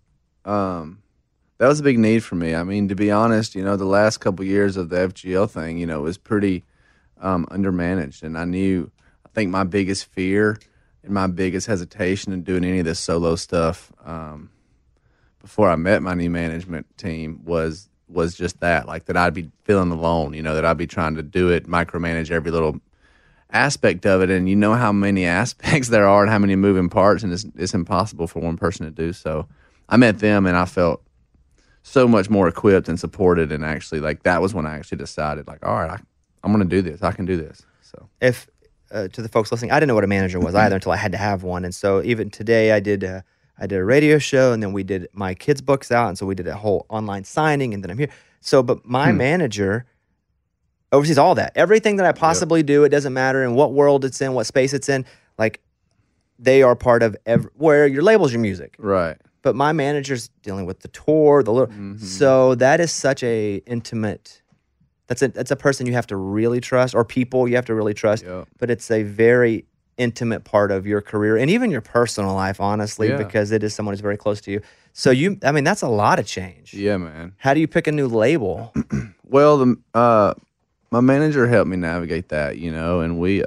need for me. I mean, to be honest, you know, the last couple years of the FGL thing, you know, was pretty undermanaged, and I think my biggest fear and my biggest hesitation in doing any of this solo stuff before I met my new management team was just that, like that I'd be feeling alone, you know, that I'd be trying to do it, micromanage every little aspect of it, and you know how many aspects there are and how many moving parts, and it's impossible for one person to do. So I met them, and I felt so much more equipped and supported, and actually, like, that was when I actually decided, like, all right, I'm going to do this. I can do this. So if to the folks listening, I didn't know what a manager was either until I had to have one, and so even today I did a radio show, and then we did my kids' books out, and so we did a whole online signing, and then I'm here. So, but my manager oversees all that, everything that I possibly do. It doesn't matter in what world it's in, what space it's in. Like, they are part of where your label's your music, right. But my manager's dealing with the tour, so that is such a intimate. That's a person you have to really trust, or people you have to really trust. Yep. But it's a very intimate part of your career and even your personal life, honestly, because it is someone who's very close to you. So that's a lot of change. Yeah, man. How do you pick a new label? Well, my manager helped me navigate that, you know, and we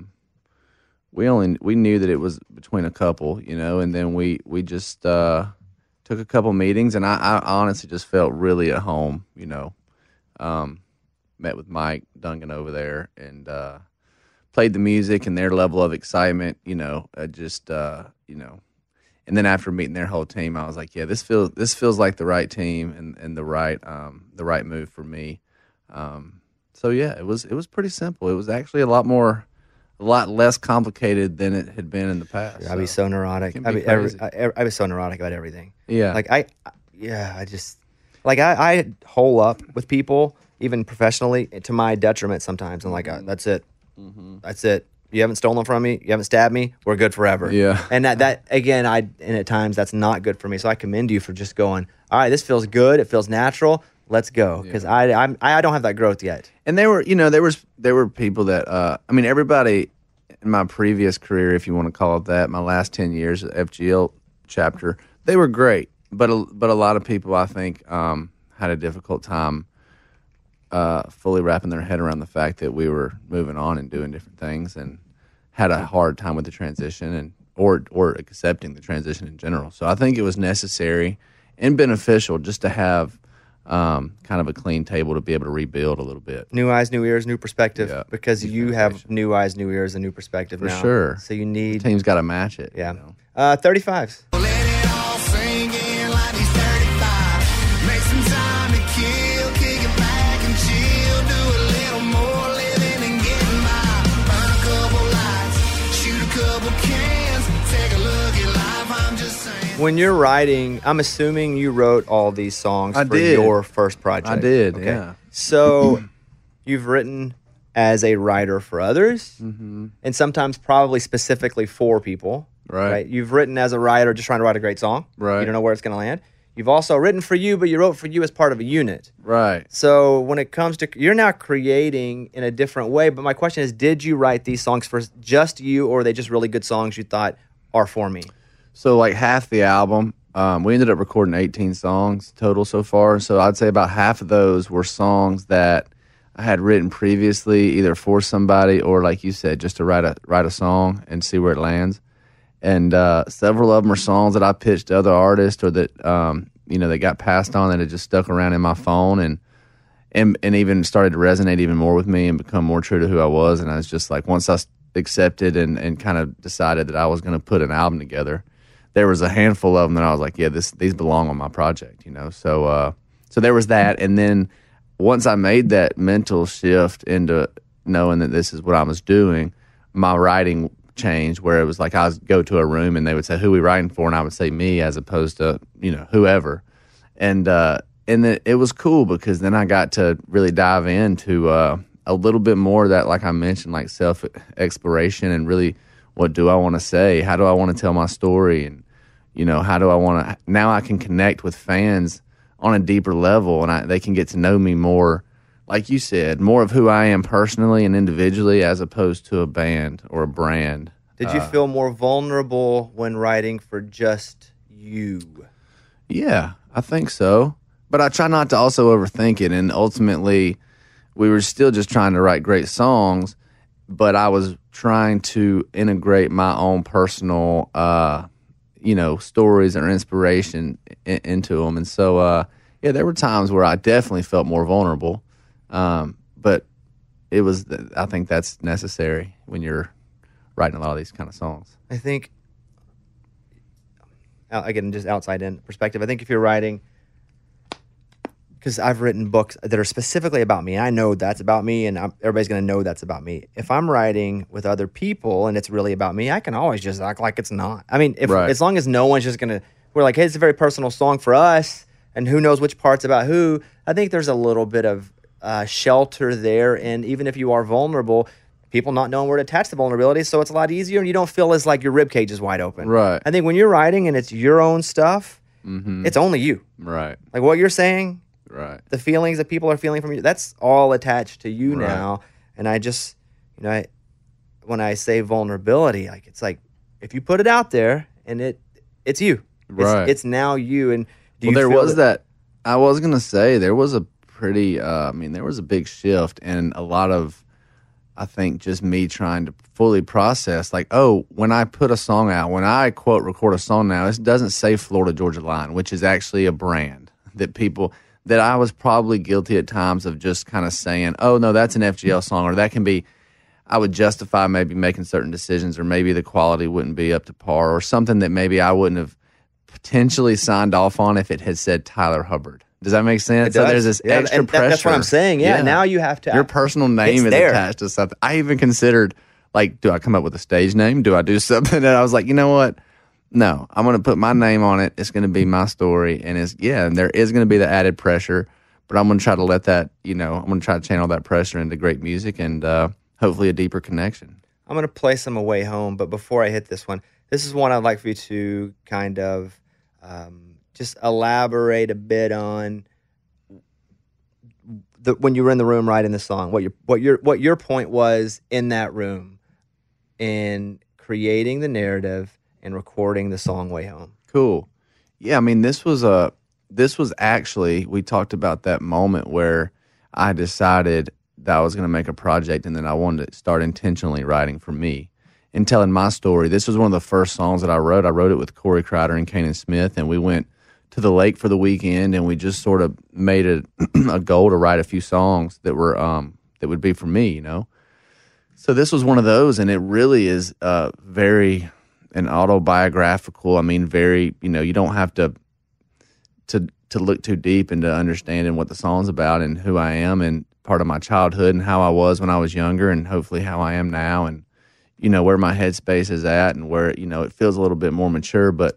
knew that it was between a couple, you know, and then we just took a couple meetings, and I honestly just felt really at home, you know. Met with Mike Duncan over there and played the music and their level of excitement, you know, you know. And then after meeting their whole team, I was like, yeah, this feels like the right team and the right move for me. So yeah, it was pretty simple. It was actually a lot less complicated than it had been in the past. I'd be so neurotic. I was so neurotic about everything. Yeah. Like I hole up with people, even professionally, to my detriment sometimes. I'm like, that's it. Mm-hmm. That's it. You haven't stolen from me. You haven't stabbed me. We're good forever. Yeah. And that again, and at times that's not good for me. So I commend you for just going, all right, this feels good. It feels natural. Let's go. Because I don't have that growth yet. And there were people that I mean, everybody in my previous career, if you want to call it that, my last 10 years at FGL chapter, they were great. But a lot of people, I think, had a difficult time fully wrapping their head around the fact that we were moving on and doing different things, and had a hard time with the transition and or accepting the transition in general. So I think it was necessary and beneficial just to have kind of a clean table to be able to rebuild a little bit. New eyes, new ears, new perspective. Yeah. Because you have new eyes, new ears, and new perspective For now. sure. So you need The team's got to match it. Yeah. You know? 35s. Let it all sink in like he's 35. Make some time to kill, kick it back and chill. Do a little more living and getting by. Burn a couple lights, shoot a couple cans. Take a look at life, I'm just saying. When you're writing, I'm assuming you wrote all these songs I for did. your first project. I did, yeah. So you've written as a writer for others, and sometimes probably specifically for people. Right. You've written as a writer just trying to write a great song. Right. You don't know where it's going to land. You've also written for you, but you wrote for you as part of a unit. Right. So when it comes to, you're now creating in a different way. But my question is, did you write these songs for just you, or are they just really good songs you thought are for me? So like half the album, we ended up recording 18 songs total so far. So I'd say about half of those were songs that I had written previously, either for somebody or, like you said, just to write a song and see where it lands. And several of them are songs that I pitched to other artists, or that that got passed on, that had just stuck around in my phone and even started to resonate even more with me and become more true to who I was. And I was just like, once I accepted and kind of decided that I was going to put an album together, there was a handful of them that I was like, yeah, these belong on my project, So there was that, and then once I made that mental shift into knowing that this is what I was doing, my writing changed, where it was like I would go to a room and they would say, who are we writing for? And I would say me, as opposed to, whoever. And it was cool, because then I got to really dive into a little bit more of that, like I mentioned, like self-exploration, and really, what do I want to say? How do I want to tell my story? And, how do I want to, now I can connect with fans on a deeper level, and they can get to know me more, like you said, more of who I am personally and individually, as opposed to a band or a brand. Did you feel more vulnerable when writing for just you? Yeah, I think so. But I try not to also overthink it. And ultimately, we were still just trying to write great songs, but I was trying to integrate my own personal, stories or inspiration into them. And so, there were times where I definitely felt more vulnerable. But I think that's necessary when you're writing a lot of these kind of songs. I think, again, just outside in perspective, I think if you're writing, because I've written books that are specifically about me, and I know that's about me, and everybody's going to know that's about me. If I'm writing with other people and it's really about me, I can always just act like it's not. I mean, as long as no one's just going to, we're like, hey, it's a very personal song for us, and who knows which part's about who, I think there's a little bit of shelter there. And even if you are vulnerable, people not knowing where to attach the vulnerability, so it's a lot easier, and you don't feel as like your rib cage is wide open. Right. I think when you're writing and it's your own stuff, it's only you. Right. Like what you're saying, Right. the feelings that people are feeling from you, that's all attached to you Right. now. And I just, when I say vulnerability, like it's like if you put it out there and it's you. Right. It's now you. And there was that. I was gonna say there was a pretty. There was a big shift, and a lot of, I think, just me trying to fully process. Like, when I put a song out, when I quote record a song now, it doesn't say Florida Georgia Line, which is actually a brand that I was probably guilty at times of just kind of saying, oh no, that's an FGL song, or that can be. I would justify maybe making certain decisions, or maybe the quality wouldn't be up to par, or something that maybe I wouldn't have potentially signed off on if it had said Tyler Hubbard. Does that make sense? So there's this extra and pressure. That's what I'm saying. Yeah, now you have to. Your personal name is attached to something. I even considered, like, do I come up with a stage name? Do I do something? And I was like, you know what? No, I'm going to put my name on it. It's going to be my story. And and there is going to be the added pressure, but I'm going to try to let that, I'm going to try to channel that pressure into great music and hopefully a deeper connection. I'm going to play some Away Home, but before I hit this one, this is one I'd like for you to kind of just elaborate a bit on when you were in the room writing the song, what your point was in that room in creating the narrative and recording the song Way Home. Cool. Yeah, I mean, this was actually, we talked about that moment where I decided that I was going to make a project and then I wanted to start intentionally writing for me and telling my story. This was one of the first songs that I wrote. I wrote it with Corey Crider and Kanan Smith, and we went to the lake for the weekend, and we just sort of made it a goal to write a few songs that were that would be for me, you know. So this was one of those, and it really is very an autobiographical. I mean, very, you know, you don't have to look too deep into understanding what the song's about and who I am and part of my childhood and how I was when I was younger and hopefully how I am now, and you know where my headspace is at and where, you know, it feels a little bit more mature, but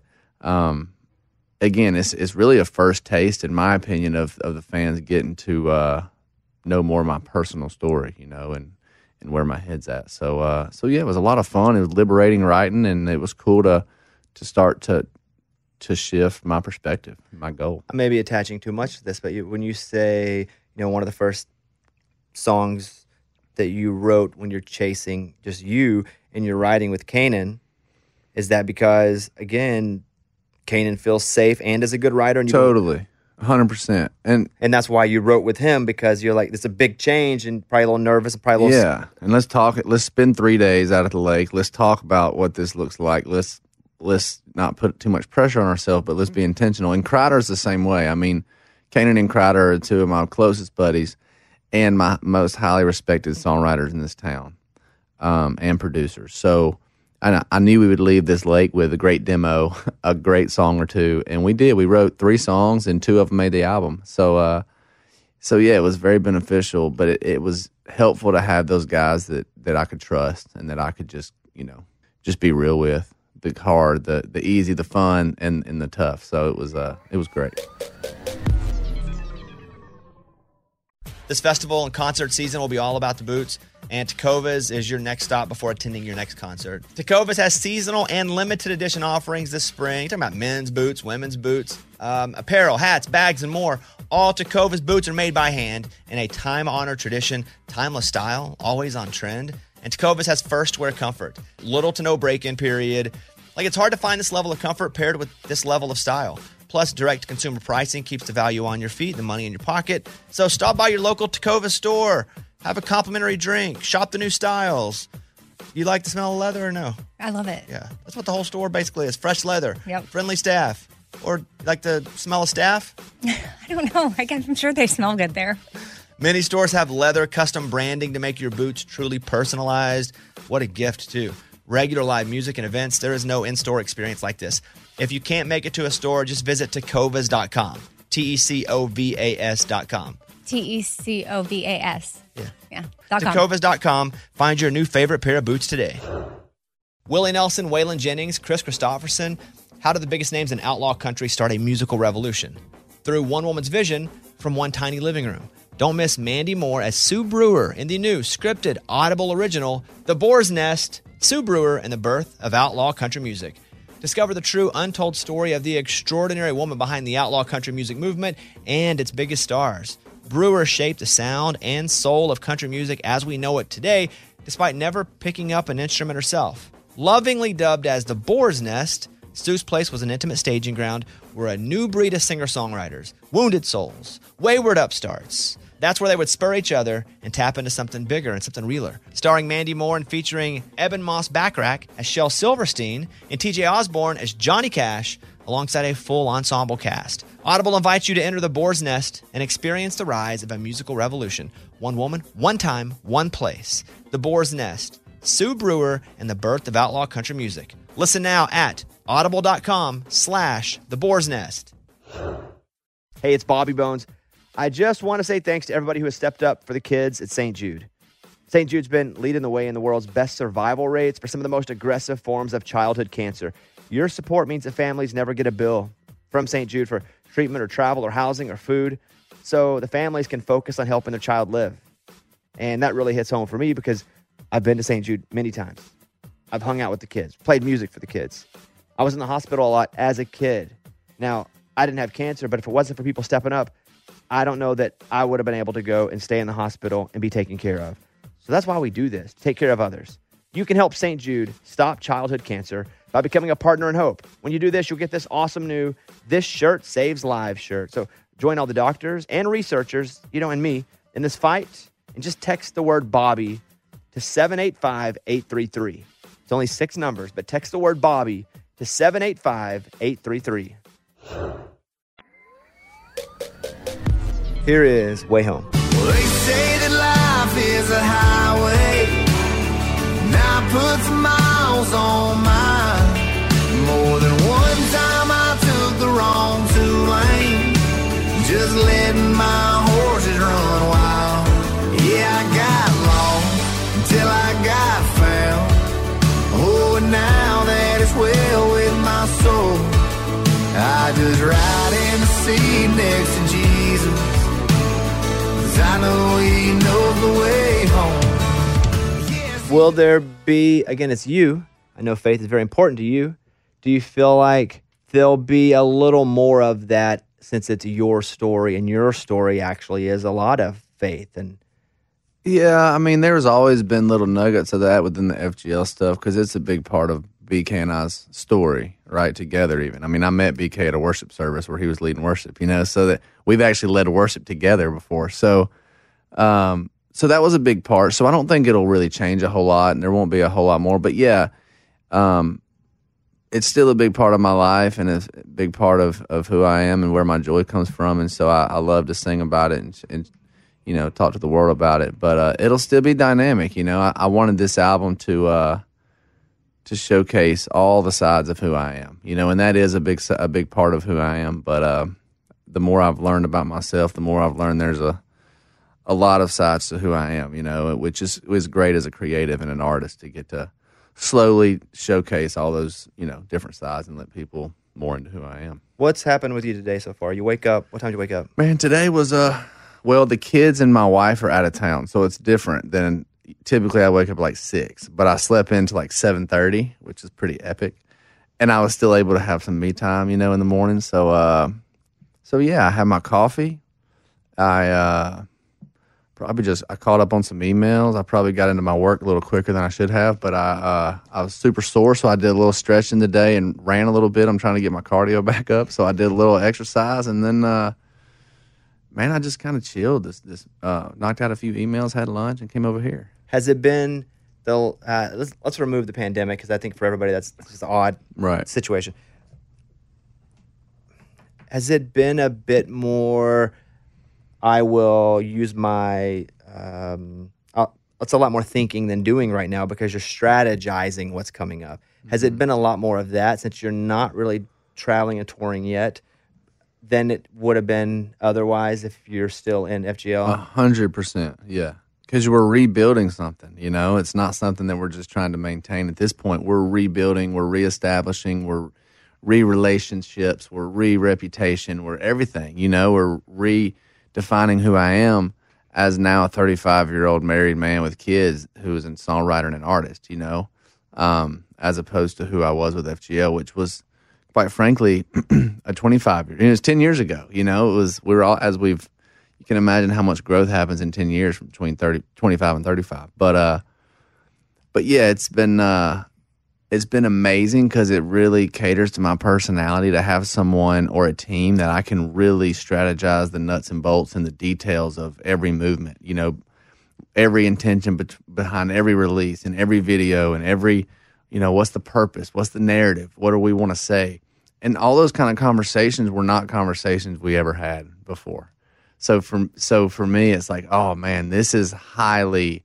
again, it's really a first taste, in my opinion, of the fans getting to know more of my personal story, you know, and where my head's at. So yeah, it was a lot of fun. It was liberating writing, and it was cool to start to shift my perspective, my goal. I may be attaching too much to this, but when you say, you know, one of the first songs that you wrote when you're chasing just you and you're writing with Kanan, is that because, again, Kanan feels safe and is a good writer? And Totally. 100%. And that's why you wrote with him, because you're like, it's a big change and probably a little nervous and probably a little... Yeah. And let's spend 3 days out at the lake. Let's talk about what this looks like. Let's not put too much pressure on ourselves, but let's be intentional. And Crider's the same way. I mean, Kanan and Crider are two of my closest buddies and my most highly respected songwriters in this town, and producers. So I knew we would leave this lake with a great demo, a great song or two, and we did. We wrote 3 songs, and 2 of them made the album. So yeah, it was very beneficial, but it was helpful to have those guys that I could trust and that I could just, you know, just be real with. The hard, the easy, the fun, and the tough. So it was great. This festival and concert season will be all about the boots, and Tecovas is your next stop before attending your next concert. Tecovas has seasonal and limited edition offerings this spring. You're talking about men's boots, women's boots, apparel, hats, bags, and more. All Tecovas boots are made by hand in a time-honored tradition, timeless style, always on trend. And Tecovas has first wear comfort. Little to no break-in period. Like, it's hard to find this level of comfort paired with this level of style. Plus, direct consumer pricing keeps the value on your feet, the money in your pocket. So stop by your local Tecovas store. Have a complimentary drink. Shop the new styles. You like the smell of leather or no? I love it. Yeah. That's what the whole store basically is. Fresh leather. Yep. Friendly staff. Or like the smell of staff? I don't know. I'm sure they smell good there. Many stores have leather custom branding to make your boots truly personalized. What a gift, too. Regular live music and events, there is no in-store experience like this. If you can't make it to a store, just visit Tecovas.com. Tecovas.com. Tecovas. Yeah. .com. Tecovas.com. Find your new favorite pair of boots today. Willie Nelson, Waylon Jennings, Chris Christopherson. How did the biggest names in outlaw country start a musical revolution? Through one woman's vision from one tiny living room. Don't miss Mandy Moore as Sue Brewer in the new scripted Audible original, The Boar's Nest, Sue Brewer and the Birth of Outlaw Country Music. Discover the true untold story of the extraordinary woman behind the outlaw country music movement and its biggest stars. Brewer shaped the sound and soul of country music as we know it today, despite never picking up an instrument herself. Lovingly dubbed as The Boar's Nest, Sue's place was an intimate staging ground where a new breed of singer-songwriters, wounded souls, wayward upstarts, that's where they would spur each other and tap into something bigger and something realer. Starring Mandy Moore and featuring Eben Moss Backrack as Shel Silverstein and TJ Osborne as Johnny Cash, alongside a full ensemble cast. Audible invites you to enter the Boar's Nest and experience the rise of a musical revolution. One woman, one time, one place. The Boar's Nest, Sue Brewer, and the birth of outlaw country music. Listen now at audible.com/The Boar's Nest. Hey, it's Bobby Bones. I just want to say thanks to everybody who has stepped up for the kids at St. Jude. St. Jude's been leading the way in the world's best survival rates for some of the most aggressive forms of childhood cancer. Your support means that families never get a bill from St. Jude for treatment or travel or housing or food, so the families can focus on helping their child live. And that really hits home for me because I've been to St. Jude many times. I've hung out with the kids, played music for the kids. I was in the hospital a lot as a kid. Now, I didn't have cancer, but if it wasn't for people stepping up, I don't know that I would have been able to go and stay in the hospital and be taken care of. So that's why we do this, to take care of others. You can help St. Jude stop childhood cancer by becoming a partner in hope. When you do this, you'll get this awesome new This Shirt Saves Lives shirt. So join all the doctors and researchers, and me, in this fight, and just text the word Bobby to 785-833. It's only 6 numbers, but text the word Bobby to 785-833. Here is Way Home. Well, they say that life is a highway, and I put some miles on mine. More than one time I took the wrong 2 lanes, just letting my horses run wild. Yeah, I got lost until I got found. Oh, and now that it's well with my soul, I just ride in the seat next to Jesus, 'cause I know he knows the way home. Yes. Will there be, again, it's you. I know faith is very important to you. Do you feel like there'll be a little more of that since it's your story, and your story actually is a lot of faith? And Yeah, I mean, there's always been little nuggets of that within the FGL stuff because it's a big part of BK and I's story, right, together even. I mean, I met BK at a worship service where he was leading worship, so that we've actually led worship together before. So so that was a big part. So I don't think it'll really change a whole lot, and there won't be a whole lot more. But, yeah, it's still a big part of my life and a big part of who I am and where my joy comes from. And so I love to sing about it and talk to the world about it. But it'll still be dynamic. I wanted this album to showcase all the sides of who I am, and that is a big part of who I am. But the more I've learned about myself, the more I've learned there's a lot of sides to who I am, which is great as a creative and an artist to get to slowly showcase all those, different sides and let people more into who I am. what's happened with you today so far? You wake up. What time did you wake up? Man, today was the kids and my wife are out of town, so it's different than typically I wake up at like 6, but I slept into like 7:30, which is pretty epic. And I was still able to have some me time, in the morning. So yeah, I had my coffee. I caught up on some emails. I probably got into my work a little quicker than I should have, but I was super sore, so I did a little stretching today and ran a little bit. I'm trying to get my cardio back up, so I did a little exercise, and then man, I just kind of chilled. Knocked out a few emails, had lunch, and came over here. Has it been let's remove the pandemic, because I think for everybody that's just an odd situation. Has it been a bit more, I will use my, it's a lot more thinking than doing right now because you're strategizing what's coming up. Has it been a lot more of that since you're not really traveling and touring yet than it would have been otherwise if you're still in FGL? 100%, yeah. Because we're rebuilding something, It's not something that we're just trying to maintain. At this point, we're rebuilding, we're reestablishing, we're re-relationships, we're re-reputation, we're everything, We're redefining who I am as now a 35-year-old married man with kids who is a songwriter and an artist, as opposed to who I was with FGL, which was, quite frankly, a 25-year. It was 10 years ago, you can imagine how much growth happens in 10 years from between 25 and 35. But yeah, it's been amazing because it really caters to my personality to have someone or a team that I can really strategize the nuts and bolts and the details of every movement, every intention behind every release and every video and every, what's the purpose? What's the narrative? What do we want to say? And all those kind of conversations were not conversations we ever had before. So for me, it's like, oh man, this is highly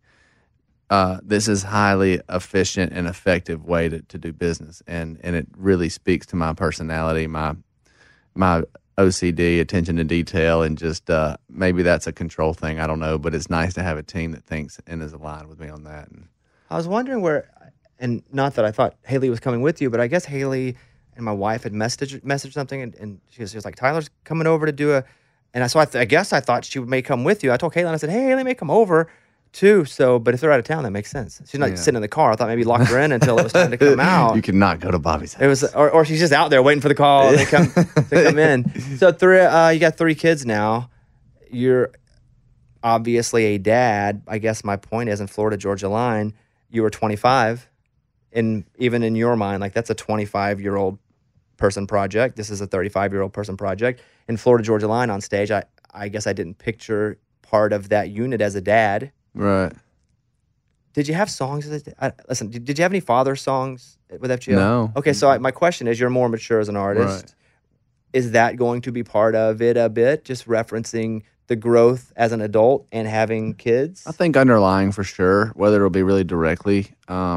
efficient and effective way to do business, and it really speaks to my personality, my OCD, attention to detail, and just maybe that's a control thing. I don't know, but it's nice to have a team that thinks and is aligned with me on that. And I was wondering where, and not that I thought Haley was coming with you, but I guess Haley and my wife had messaged something, and she was like, Tyler's coming over to do a. And so I guess I thought she may come with you. I told Caitlin, I said, hey, Haley may come over, too. So, but if they're out of town, that makes sense. She's not sitting in the car. I thought maybe locked her in until it was time to come out. You cannot go to Bobby's house. It was, or she's just out there waiting for the call to come in. So you got 3 kids now. You're obviously a dad. I guess my point is, in Florida Georgia Line, you were 25, and even in your mind, like that's a 25-year-old person project. This is a 35-year-old person project. In Florida Georgia Line on stage, I guess I didn't picture part of that unit as a dad. Right. Did you have songs? Listen, did you have any father songs with FGL? No. Okay, so my question is, you're more mature as an artist. Right. Is that going to be part of it a bit? Just referencing the growth as an adult and having kids? I think underlying for sure, whether it'll be really directly,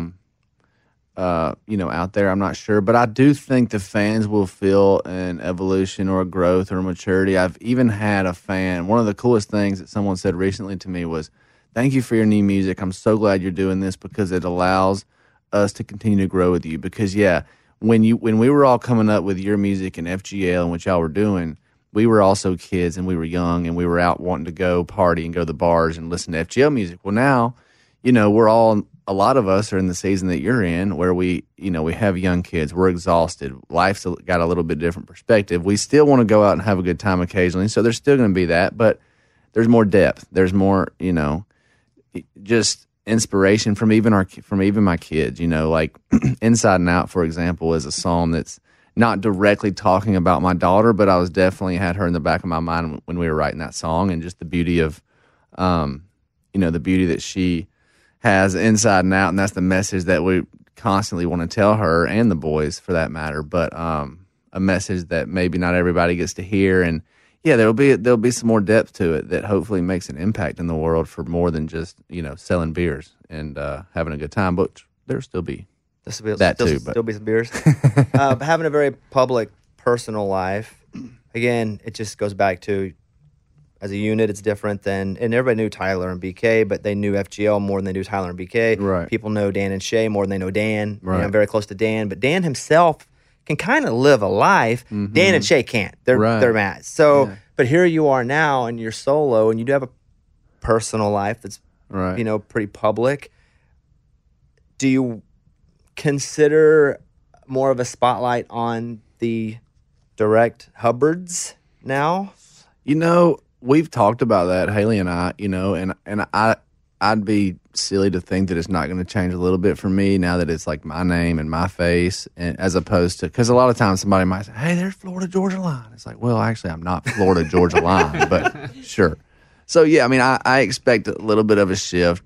out there, I'm not sure. But I do think the fans will feel an evolution or a growth or a maturity. I've even had a fan, one of the coolest things that someone said recently to me was, "Thank you for your new music. I'm so glad you're doing this because it allows us to continue to grow with you." Because when we were all coming up with your music and FGL and what y'all were doing, we were also kids and we were young and we were out wanting to go party and go to the bars and listen to FGL music. Well, now, a lot of us are in the season that you're in where we have young kids. We're exhausted. Life's got a little bit different perspective. We still want to go out and have a good time occasionally. So there's still going to be that, but there's more depth. There's more, just inspiration from even my kids, like Inside and Out, for example, is a song that's not directly talking about my daughter, but I was definitely had her in the back of my mind when we were writing that song, and just the beauty of, the beauty that she has inside and out. And that's the message that we constantly want to tell her and the boys for that matter. But, a message that maybe not everybody gets to hear. And there'll be some more depth to it that hopefully makes an impact in the world for more than just, selling beers and, having a good time, but there'll still be that too. Still be some beers. But having a very public, personal life, again, it just goes back to, as a unit, it's different than, and everybody knew Tyler and BK, but they knew FGL more than they knew Tyler and BK. Right. People know Dan and Shay more than they know Dan. Right. I'm very close to Dan, but Dan himself can kind of live a life. Mm-hmm. Dan and Shay can't. They're mad. So, but here you are now, and you're solo, and you do have a personal life that's, pretty public. Do you consider more of a spotlight on the direct Hubbards now? We've talked about that, Haley and I, and I'd be silly to think that it's not going to change a little bit for me now that it's like my name and my face, and as opposed to, because a lot of times somebody might say, "Hey, there's Florida Georgia Line." It's like, well, actually, I'm not Florida Georgia Line, but sure. So I expect a little bit of a shift,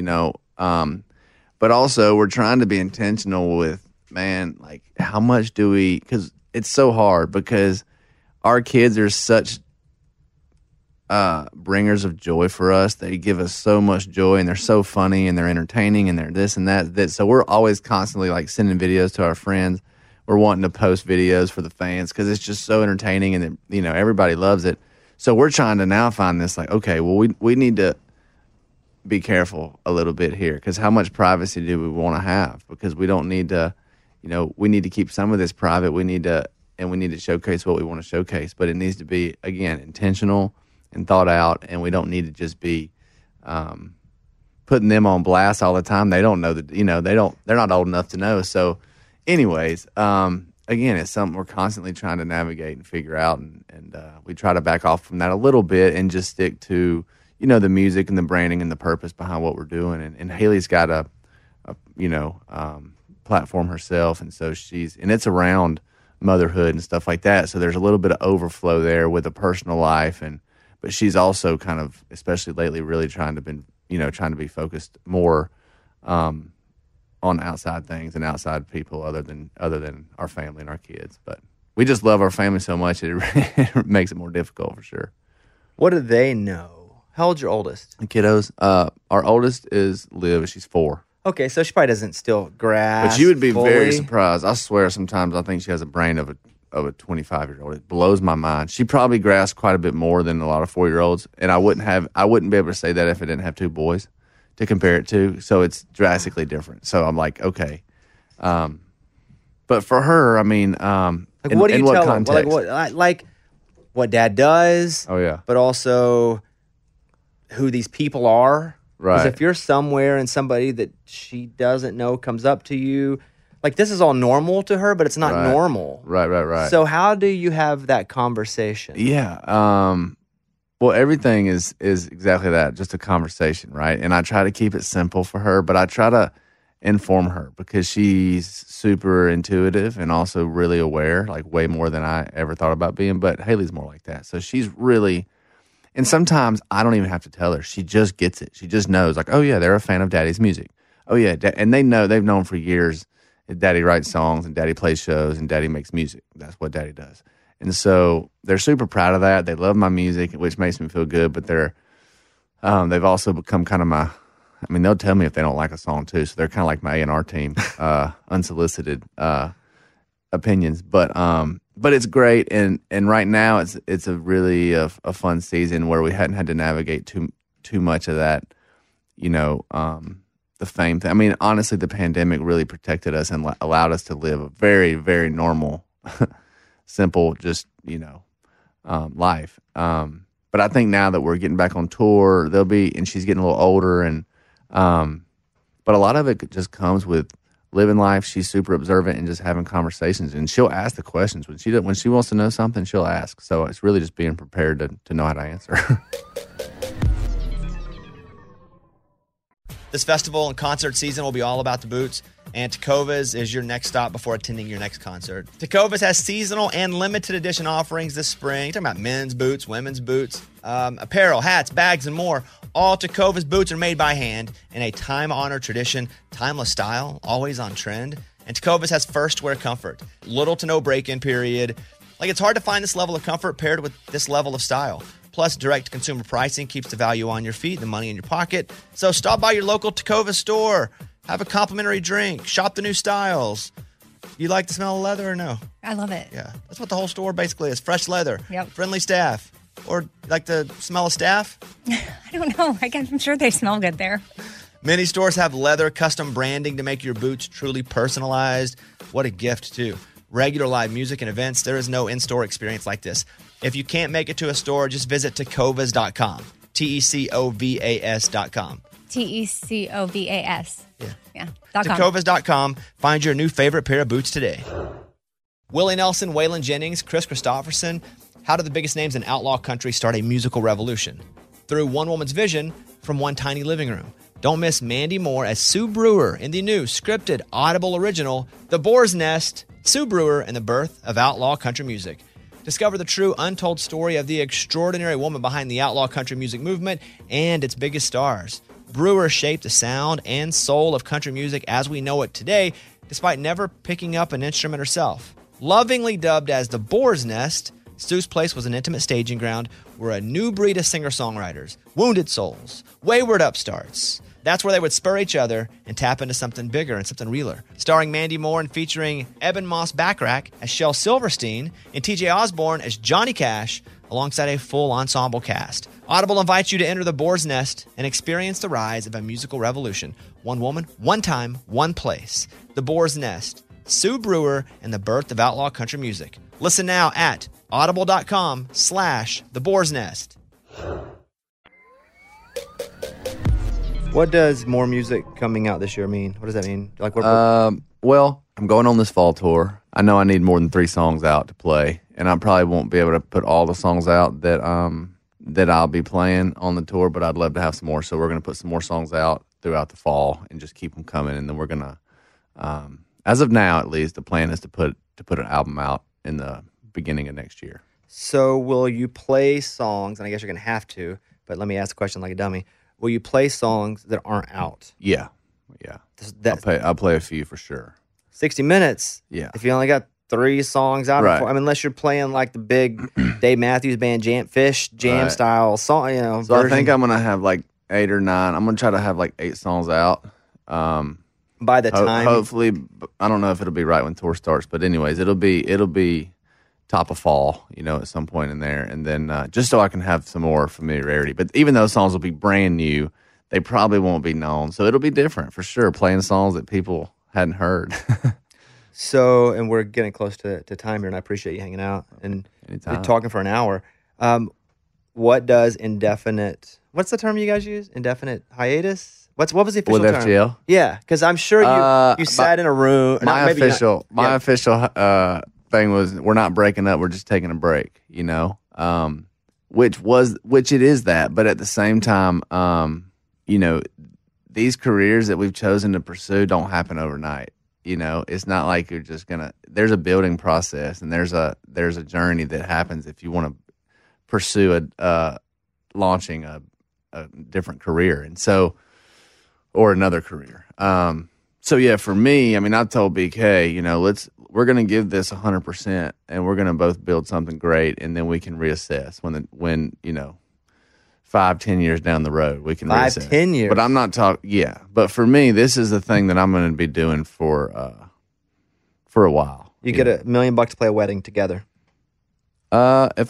but also we're trying to be intentional with, like how much do we? Because it's so hard because our kids are such bringers of joy for us. They give us so much joy, and they're so funny, and they're entertaining, and they're this and that. So we're always constantly like sending videos to our friends. We're wanting to post videos for the fans because it's just so entertaining, and everybody loves it. So we're trying to now find this like, okay, well we need to be careful a little bit here, because how much privacy do we want to have? Because we don't need to, we need to keep some of this private. We need to showcase what we want to showcase, but it needs to be, again, intentional and thought out, and we don't need to just be putting them on blast all the time. They don't know that, they're not old enough to know. So anyways, again, it's something we're constantly trying to navigate and figure out, and we try to back off from that a little bit and just stick to, the music and the branding and the purpose behind what we're doing. And Haley's got a platform herself, and so and it's around motherhood and stuff like that. So there's a little bit of overflow there with a personal life, but she's also kind of, especially lately, really trying to be focused more on outside things and outside people other than our family and our kids. But we just love our family so much it makes it more difficult for sure. What do they know? How old's your oldest? The kiddos. Our oldest is Liv. She's 4. Okay, so she probably doesn't still grasp. But you would be fully. very surprised. I swear, sometimes I think she has a brain of a 25-year-old. It blows my mind. She probably grasps quite a bit more than a lot of 4-year-olds, and I wouldn't be able to say that if I didn't have 2 boys to compare it to. So it's drastically different. So I'm like, okay, but for her, I mean, what do you tell them? Well, like what Dad does. Oh yeah, but also who these people are. Because Right. if you're somewhere and somebody that she doesn't know comes up to you, like this is all normal to her, but it's not Right. normal. Right. So how do you have that conversation? Yeah. Well, everything is exactly that, just a conversation, right? And I try to keep it simple for her, but I try to inform her because she's super intuitive and also really aware, like way more than I ever thought about being. But Haley's more like that. So she's really, and sometimes I don't even have to tell her. She just gets it. She just knows, like, oh, yeah, they're a fan of Daddy's music. Oh, yeah. And they've known for years that Daddy writes songs and Daddy plays shows and Daddy makes music. That's what Daddy does. And so they're super proud of that. They love my music, which makes me feel good. But they've also become kind of they'll tell me if they don't like a song too. So they're kind of like my A&R team, unsolicited opinions. But it's great. And right now it's a really a fun season where we hadn't had to navigate too much of that, the fame thing. I mean, honestly, the pandemic really protected us and allowed us to live a very, very normal, simple, just, life. But I think now that we're getting back on tour, and she's getting a little older, and but a lot of it just comes with living life. She's super observant and just having conversations, and she'll ask the questions when she wants to know something. She'll ask. So it's really just being prepared to know how to answer. This festival and concert season will be all about the boots, and Tecovas is your next stop before attending your next concert. Tecovas has seasonal and limited edition offerings this spring. You're talking about men's boots, women's boots, apparel, hats, bags, and more. All Tecovas boots are made by hand in a time-honored tradition, timeless style, always on trend. And Tecovas has first wear comfort, little to no break-in period. Like, it's hard to find this level of comfort paired with this level of style. Plus, direct consumer pricing keeps the value on your feet, the money in your pocket. So stop by your local Tecova store, have a complimentary drink, shop the new styles. You like the smell of leather or no? I love it. Yeah, that's what the whole store basically is. Fresh leather, Yep. friendly staff. Or like the smell of staff? I don't know. I'm sure they smell good there. Many stores have leather custom branding to make your boots truly personalized. What a gift, too. Regular live music and events, there is no in-store experience like this. If you can't make it to a store, just visit tecovas.com. Tecovas.com. Tecovas. Yeah. Yeah. .com. Tecovas.com. Find your new favorite pair of boots today. Willie Nelson, Waylon Jennings, Chris Christopherson. How did the biggest names in outlaw country start a musical revolution? Through one woman's vision from one tiny living room. Don't miss Mandy Moore as Sue Brewer in the new scripted Audible original, The Boar's Nest, Sue Brewer and the Birth of Outlaw Country Music. Discover the true untold story of the extraordinary woman behind the outlaw country music movement and its biggest stars. Brewer shaped the sound and soul of country music as we know it today, despite never picking up an instrument herself. Lovingly dubbed as the Boar's Nest, Sue's place was an intimate staging ground where a new breed of singer-songwriters, wounded souls, wayward upstarts, that's where they would spur each other and tap into something bigger and something realer. Starring Mandy Moore and featuring Eben Moss Backrack as Shel Silverstein and TJ Osborne as Johnny Cash, alongside a full ensemble cast. Audible invites you to enter the Boar's Nest and experience the rise of a musical revolution. One woman, one time, one place. The Boar's Nest, Sue Brewer, and the birth of outlaw country music. Listen now at audible.com/The Boar's Nest. What does more music coming out this year mean? What does that mean? Like, what? Well, I'm going on this fall tour. I know I need more than 3 songs out to play, and I probably won't be able to put all the songs out that I'll be playing on the tour, but I'd love to have some more. So we're going to put some more songs out throughout the fall and just keep them coming. And then we're going to, as of now at least, the plan is to put an album out in the beginning of next year. So will you play songs? And I guess you're going to have to, but let me ask the question like a dummy. Will you play songs that aren't out? Yeah. I'll play a few for sure. 60 minutes. Yeah. If you only got 3 songs out, Right. I mean, unless you're playing like the big Dave Matthews Band jam Right. style song, So I version. think I'm going to have like 8 or 9. I'm going to try to have like 8 songs out. By the time, Hopefully, I don't know if it'll be right when tour starts, but anyways, it'll be top of fall, at some point in there, and then just so I can have some more familiarity. But even those songs will be brand new, they probably won't be known, so it'll be different for sure. Playing songs that people hadn't heard. So, and we're getting close to time here, and I appreciate you hanging out and Anytime. talking for an hour. what does indefinite? What's the term you guys use? Indefinite hiatus. What was the official With term? FGL? Yeah, because I'm sure you sat in a room. My maybe not- official yeah. thing was we're not breaking up. We're just taking a break. Which it is that, but at the same time, these careers that we've chosen to pursue don't happen overnight. It's not like you're just gonna. There's a building process, and there's a journey that happens if you want to pursue launching a different career, and so or another career. So yeah, for me, I mean, I told BK, we're gonna give this 100%, and we're gonna both build something great, and then we can reassess when 5-10 years down the road, we can 5-10 years. But I'm not talking. Yeah, but for me, this is the thing that I'm going to be doing for a while. You get $1 million to play a wedding together. Probably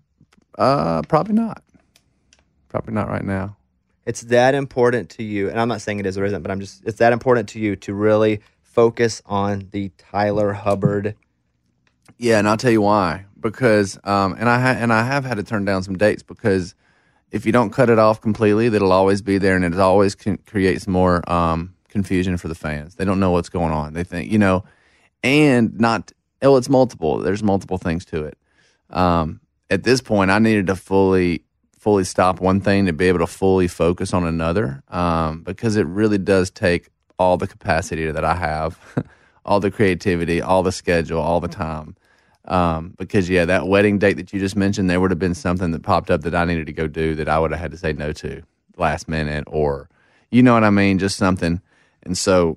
not. Probably not right now. It's that important to you, and I'm not saying it is or isn't, but it's that important to you to really focus on the Tyler Hubbard. Yeah, and I'll tell you why. Because and I have had to turn down some dates because if you don't cut it off completely, that'll always be there, and it always creates more confusion for the fans. They don't know what's going on. They think, and not. Oh, it's multiple. There's multiple things to it. At this point, I needed to fully stop one thing to be able to fully focus on another, because it really does take all the capacity that I have, all the creativity, all the schedule, all the time. Because that wedding date that you just mentioned, there would have been something that popped up that I needed to go do that I would have had to say no to last minute, or you know what I mean, just something. And so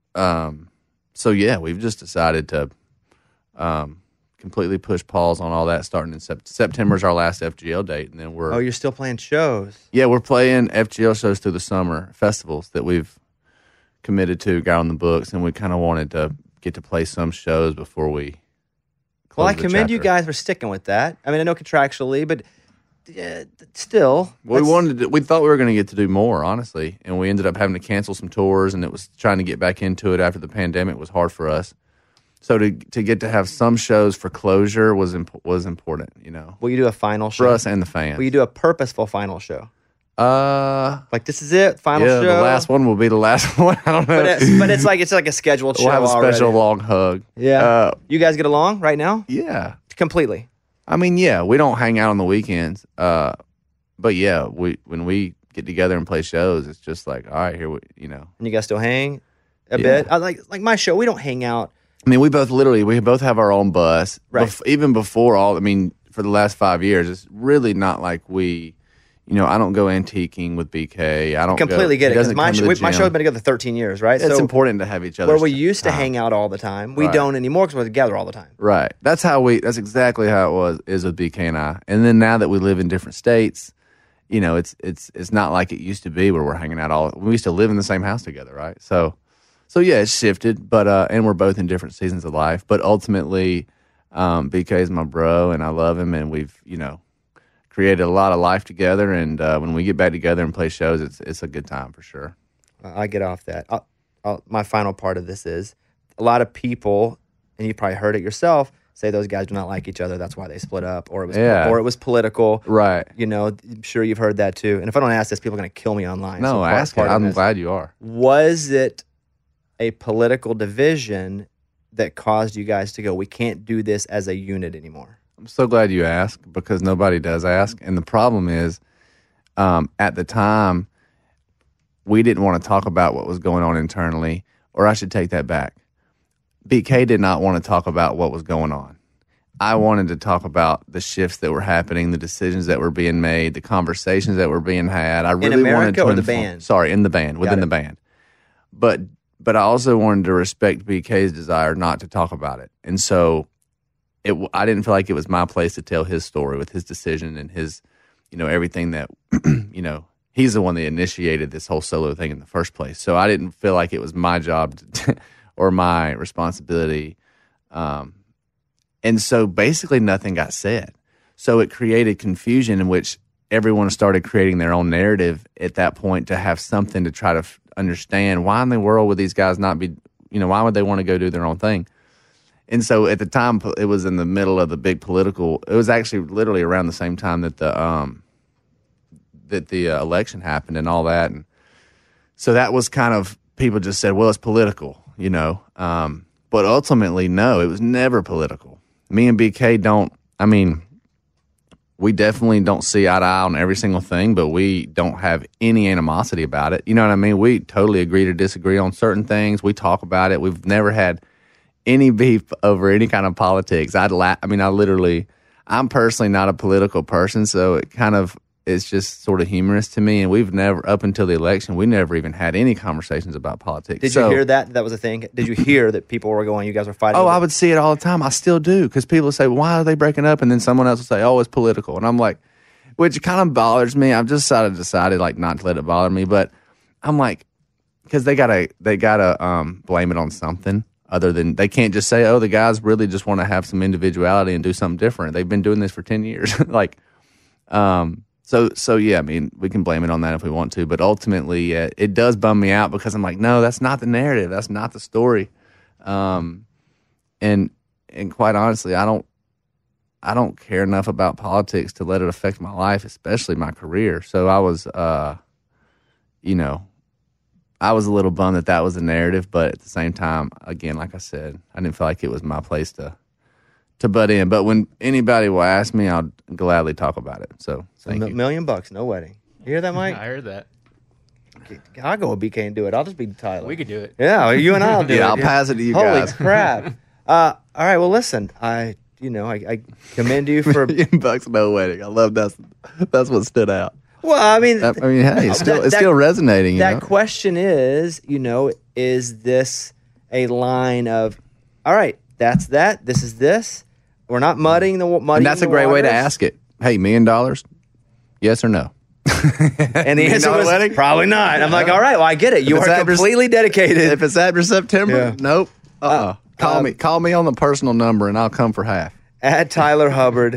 we've just decided to completely push pause on all that. Starting in September's our last FGL date, and then you're still playing shows. Yeah, we're playing FGL shows through the summer, festivals that we've committed to, got on the books, and we kind of wanted to get to play some shows before we. Well, I commend you guys for sticking with that. I mean, I know contractually, but still. Well, we thought we were going to get to do more, honestly, and we ended up having to cancel some tours, and it was trying to get back into it after the pandemic was hard for us. So to get to have some shows for closure was important, Will you do a final show? For us and the fans. Will you do a purposeful final show? Like this is it, final show? Yeah, the last one will be the last one. I don't know. But it's like a scheduled show. We'll have a special already. long hug. Yeah. You guys get along right now? Yeah. Completely. I mean, yeah, we don't hang out on the weekends. But yeah, when we get together and play shows, it's just like, all right, here we. And you guys still hang a bit? Like my show, we don't hang out. I mean, we both have our own bus. Right. Even before for the last 5 years, it's really not like we. I don't go antiquing with BK. I don't completely get it, because my show has been together 13 years, right? It's important to have each other. Where we used to hang out all the time, we don't anymore because we're together all the time. Right. That's exactly how it is with BK and I. And then now that we live in different states, it's not like it used to be where we're hanging out we used to live in the same house together, right? So yeah, it's shifted, but and we're both in different seasons of life. But ultimately, BK is my bro, and I love him, and we've created a lot of life together, and when we get back together and play shows, it's a good time for sure. I get off that. My final part of this is a lot of people, and you probably heard it yourself, say those guys do not like each other. That's why they split up, or it was political. Right. I'm sure you've heard that too. And if I don't ask this, people are going to kill me online. No, ask it. I'm glad you are. Was it a political division that caused you guys to go, we can't do this as a unit anymore? I'm so glad you asked, because nobody does ask. And the problem is, at the time, we didn't want to talk about what was going on internally, or I should take that back. BK did not want to talk about what was going on. I wanted to talk about the shifts that were happening, the decisions that were being made, the conversations that were being had. I really in America wanted to or the band? Sorry, in the band, within the band. But I also wanted to respect BK's desire not to talk about it. And so I didn't feel like it was my place to tell his story with his decision and his, everything that, he's the one that initiated this whole solo thing in the first place. So I didn't feel like it was my job or my responsibility. And so basically nothing got said. So it created confusion in which everyone started creating their own narrative at that point to have something to try to understand why in the world would these guys not be, why would they want to go do their own thing? And so at the time, it was in the middle of the big political. It was actually literally around the same time that the that the election happened and all that, and so that was kind of, people just said, well, it's political, you know. But ultimately, no, it was never political. Me and BK don't. I mean, we definitely don't see eye to eye on every single thing, but we don't have any animosity about it. You know what I mean? We totally agree to disagree on certain things. We talk about it. We've never had any beef over any kind of politics. I'm personally not a political person, so it kind of, it's just sort of humorous to me. And we've never, up until the election, we never even had any conversations about politics. Did you hear that? That was a thing. Did you hear that people were going, you guys were fighting? Oh, I would see it all the time. I still do, because people say, well, why are they breaking up? And then someone else will say, oh, it's political. And I'm like, which kind of bothers me. I've just decided like not to let it bother me. But I'm like, because they gotta blame it on something other than, they can't just say, oh, the guys really just want to have some individuality and do something different. They've been doing this for 10 years. like, So yeah, I mean, we can blame it on that if we want to, but ultimately, it does bum me out, because I'm like, no, that's not the narrative, that's not the story, and quite honestly, I don't care enough about politics to let it affect my life, especially my career. So I was, I was a little bummed that was the narrative, but at the same time, again, like I said, I didn't feel like it was my place to butt in. But when anybody will ask me, I'll gladly talk about it. So thank you. $1 million, no wedding. You hear that, Mike? I heard that. I'll go with BK and do it. I'll just be Tyler. We could do it. Yeah, you and I'll do it. Yeah, I'll pass it to you Holy guys. crap. All right, well, listen, I commend you for... $1 million, no wedding. I love that. That's what stood out. Well, I mean, hey, it's still resonating. That question is, is this a line of, all right, that's that, this is this. We're not muddying the waters. And that's a great way to ask it. Hey, $1 million? Yes or no? And the answer was probably not. I'm like, all right, well, I get it. You are completely dedicated. If it's after September, Yeah. nope. Call me on the personal number, and I'll come for half. At Tyler Hubbard.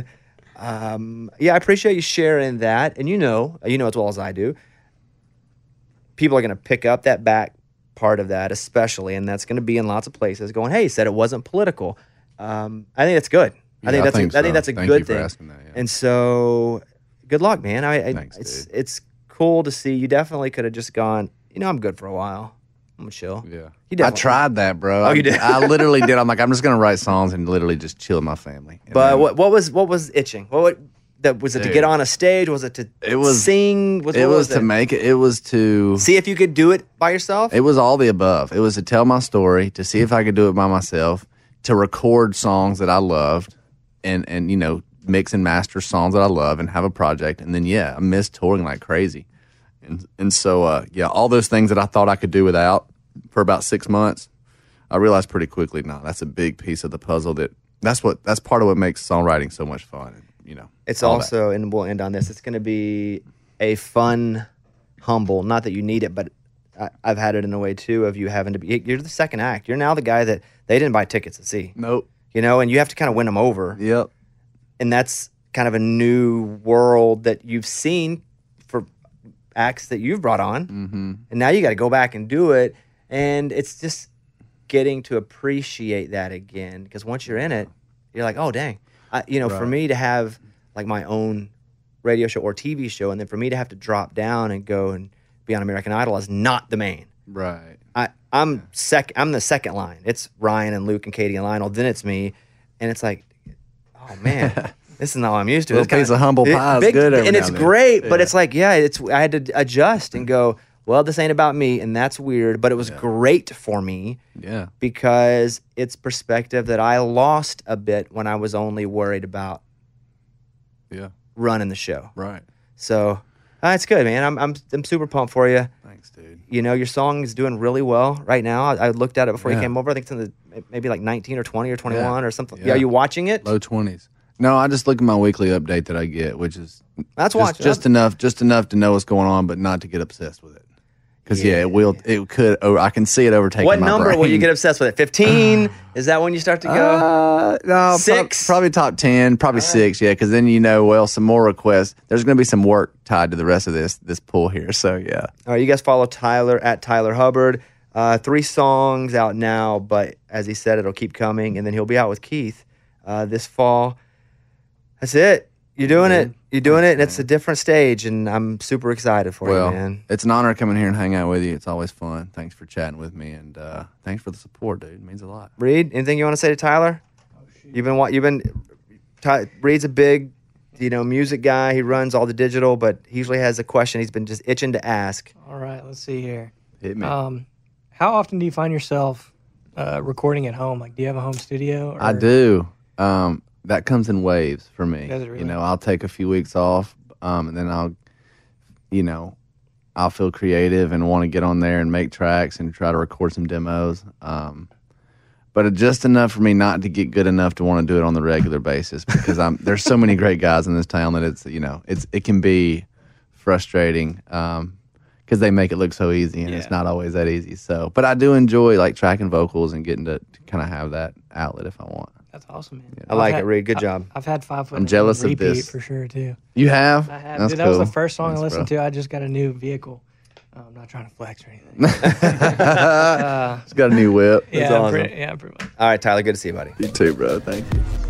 I appreciate you sharing that. And you know as well as I do, people are going to pick up that back part of that, especially, and that's going to be in lots of places going, hey, he said it wasn't political. I think that's good. I think that's a Thank good you for thing. asking that, yeah. And so, good luck, man. Thanks, dude. It's cool to see. You definitely could have just gone, I'm good for a while. I'm gonna chill. Yeah. I tried that, bro. Oh, you did? I literally did. I'm like, I'm just going to write songs and literally just chill with my family. And But then- what was itching? Was it to Dude. get on a stage? Was it to sing? It was to make it. It was to see if you could do it by yourself. It was all the above. It was to tell my story, to see if I could do it by myself, to record songs that I loved, and mix and master songs that I love, and have a project. And then I miss touring like crazy, and so all those things that I thought I could do without for about 6 months, I realized pretty quickly, no, that's a big piece of the puzzle. That's part of what makes songwriting so much fun. It's also, and we'll end on this, it's going to be a fun, humble, not that you need it, but I've had it in a way too of you having to be, you're the second act. You're now the guy that they didn't buy tickets to see. Nope. And you have to kind of win them over. Yep. And that's kind of a new world that you've seen for acts that you've brought on. Mm-hmm. And now you got to go back and do it. And it's just getting to appreciate that again. Because once you're in it, you're like, oh, dang. For me to have like my own radio show or TV show, and then for me to have to drop down and go and be on American Idol as not the main. Right. I'm the second line. It's Ryan and Luke and Katie and Lionel. Then it's me, and it's like, oh man, this is not what I'm used to. Little piece of humble pie is good every and now it's and then. great. But it's like, I had to adjust and go, well, this ain't about me, and that's weird. But it was great for me. Yeah. Because it's perspective that I lost a bit when I was only worried about running the show. Right. So it's good, man. I'm super pumped for you. Thanks, dude. Your song is doing really well right now. I looked at it before you Yeah. came over. I think it's in the maybe like 19 or 20 or 21 or something. Yeah. Are you watching it? Low 20s. No, I just look at my weekly update that I get, which is That's just enough to know what's going on, but not to get obsessed with it. Because it could. I can see it overtaking. What my number brain. will you get obsessed with it? 15? Is that when you start to go? No, 6? Probably top 10, probably 6. Yeah, because then some more requests. There's going to be some work tied to the rest of this pool here. So yeah. All right, you guys follow Tyler at Tyler Hubbard. 3 songs out now, but as he said, it'll keep coming, and then he'll be out with Keith this fall. That's it. You're doing it. You're doing it, and it's a different stage, and I'm super excited for you, man. It's an honor coming here and hang out with you. It's always fun. Thanks for chatting with me, and thanks for the support, dude. It means a lot. Reed, anything you want to say to Tyler? Reed's a big, music guy. He runs all the digital, but he usually has a question he's been just itching to ask. All right, let's see here. Hit me. How often do you find yourself recording at home? Like, do you have a home studio? Or? I do. That comes in waves for me. Does it really? I'll take a few weeks off, and then I'll feel creative and want to get on there and make tracks and try to record some demos. But just enough for me not to get good enough to want to do it on the regular basis because there's so many great guys in this town that it can be frustrating because they make it look so easy and it's not always that easy. So, but I do enjoy like tracking vocals and getting to kind of have that outlet if I want. That's awesome, man. I like it, Reed. Good job. I've had 5 Foot. I'm jealous of repeat this. for sure too. You have? I have. That's Dude, that was cool. the first song Thanks, I listened bro. to. I just got a new vehicle. I'm not trying to flex or anything. It's got a new whip. yeah, awesome. pretty much. All right, Tyler, good to see you, buddy. You too, bro. Thank you.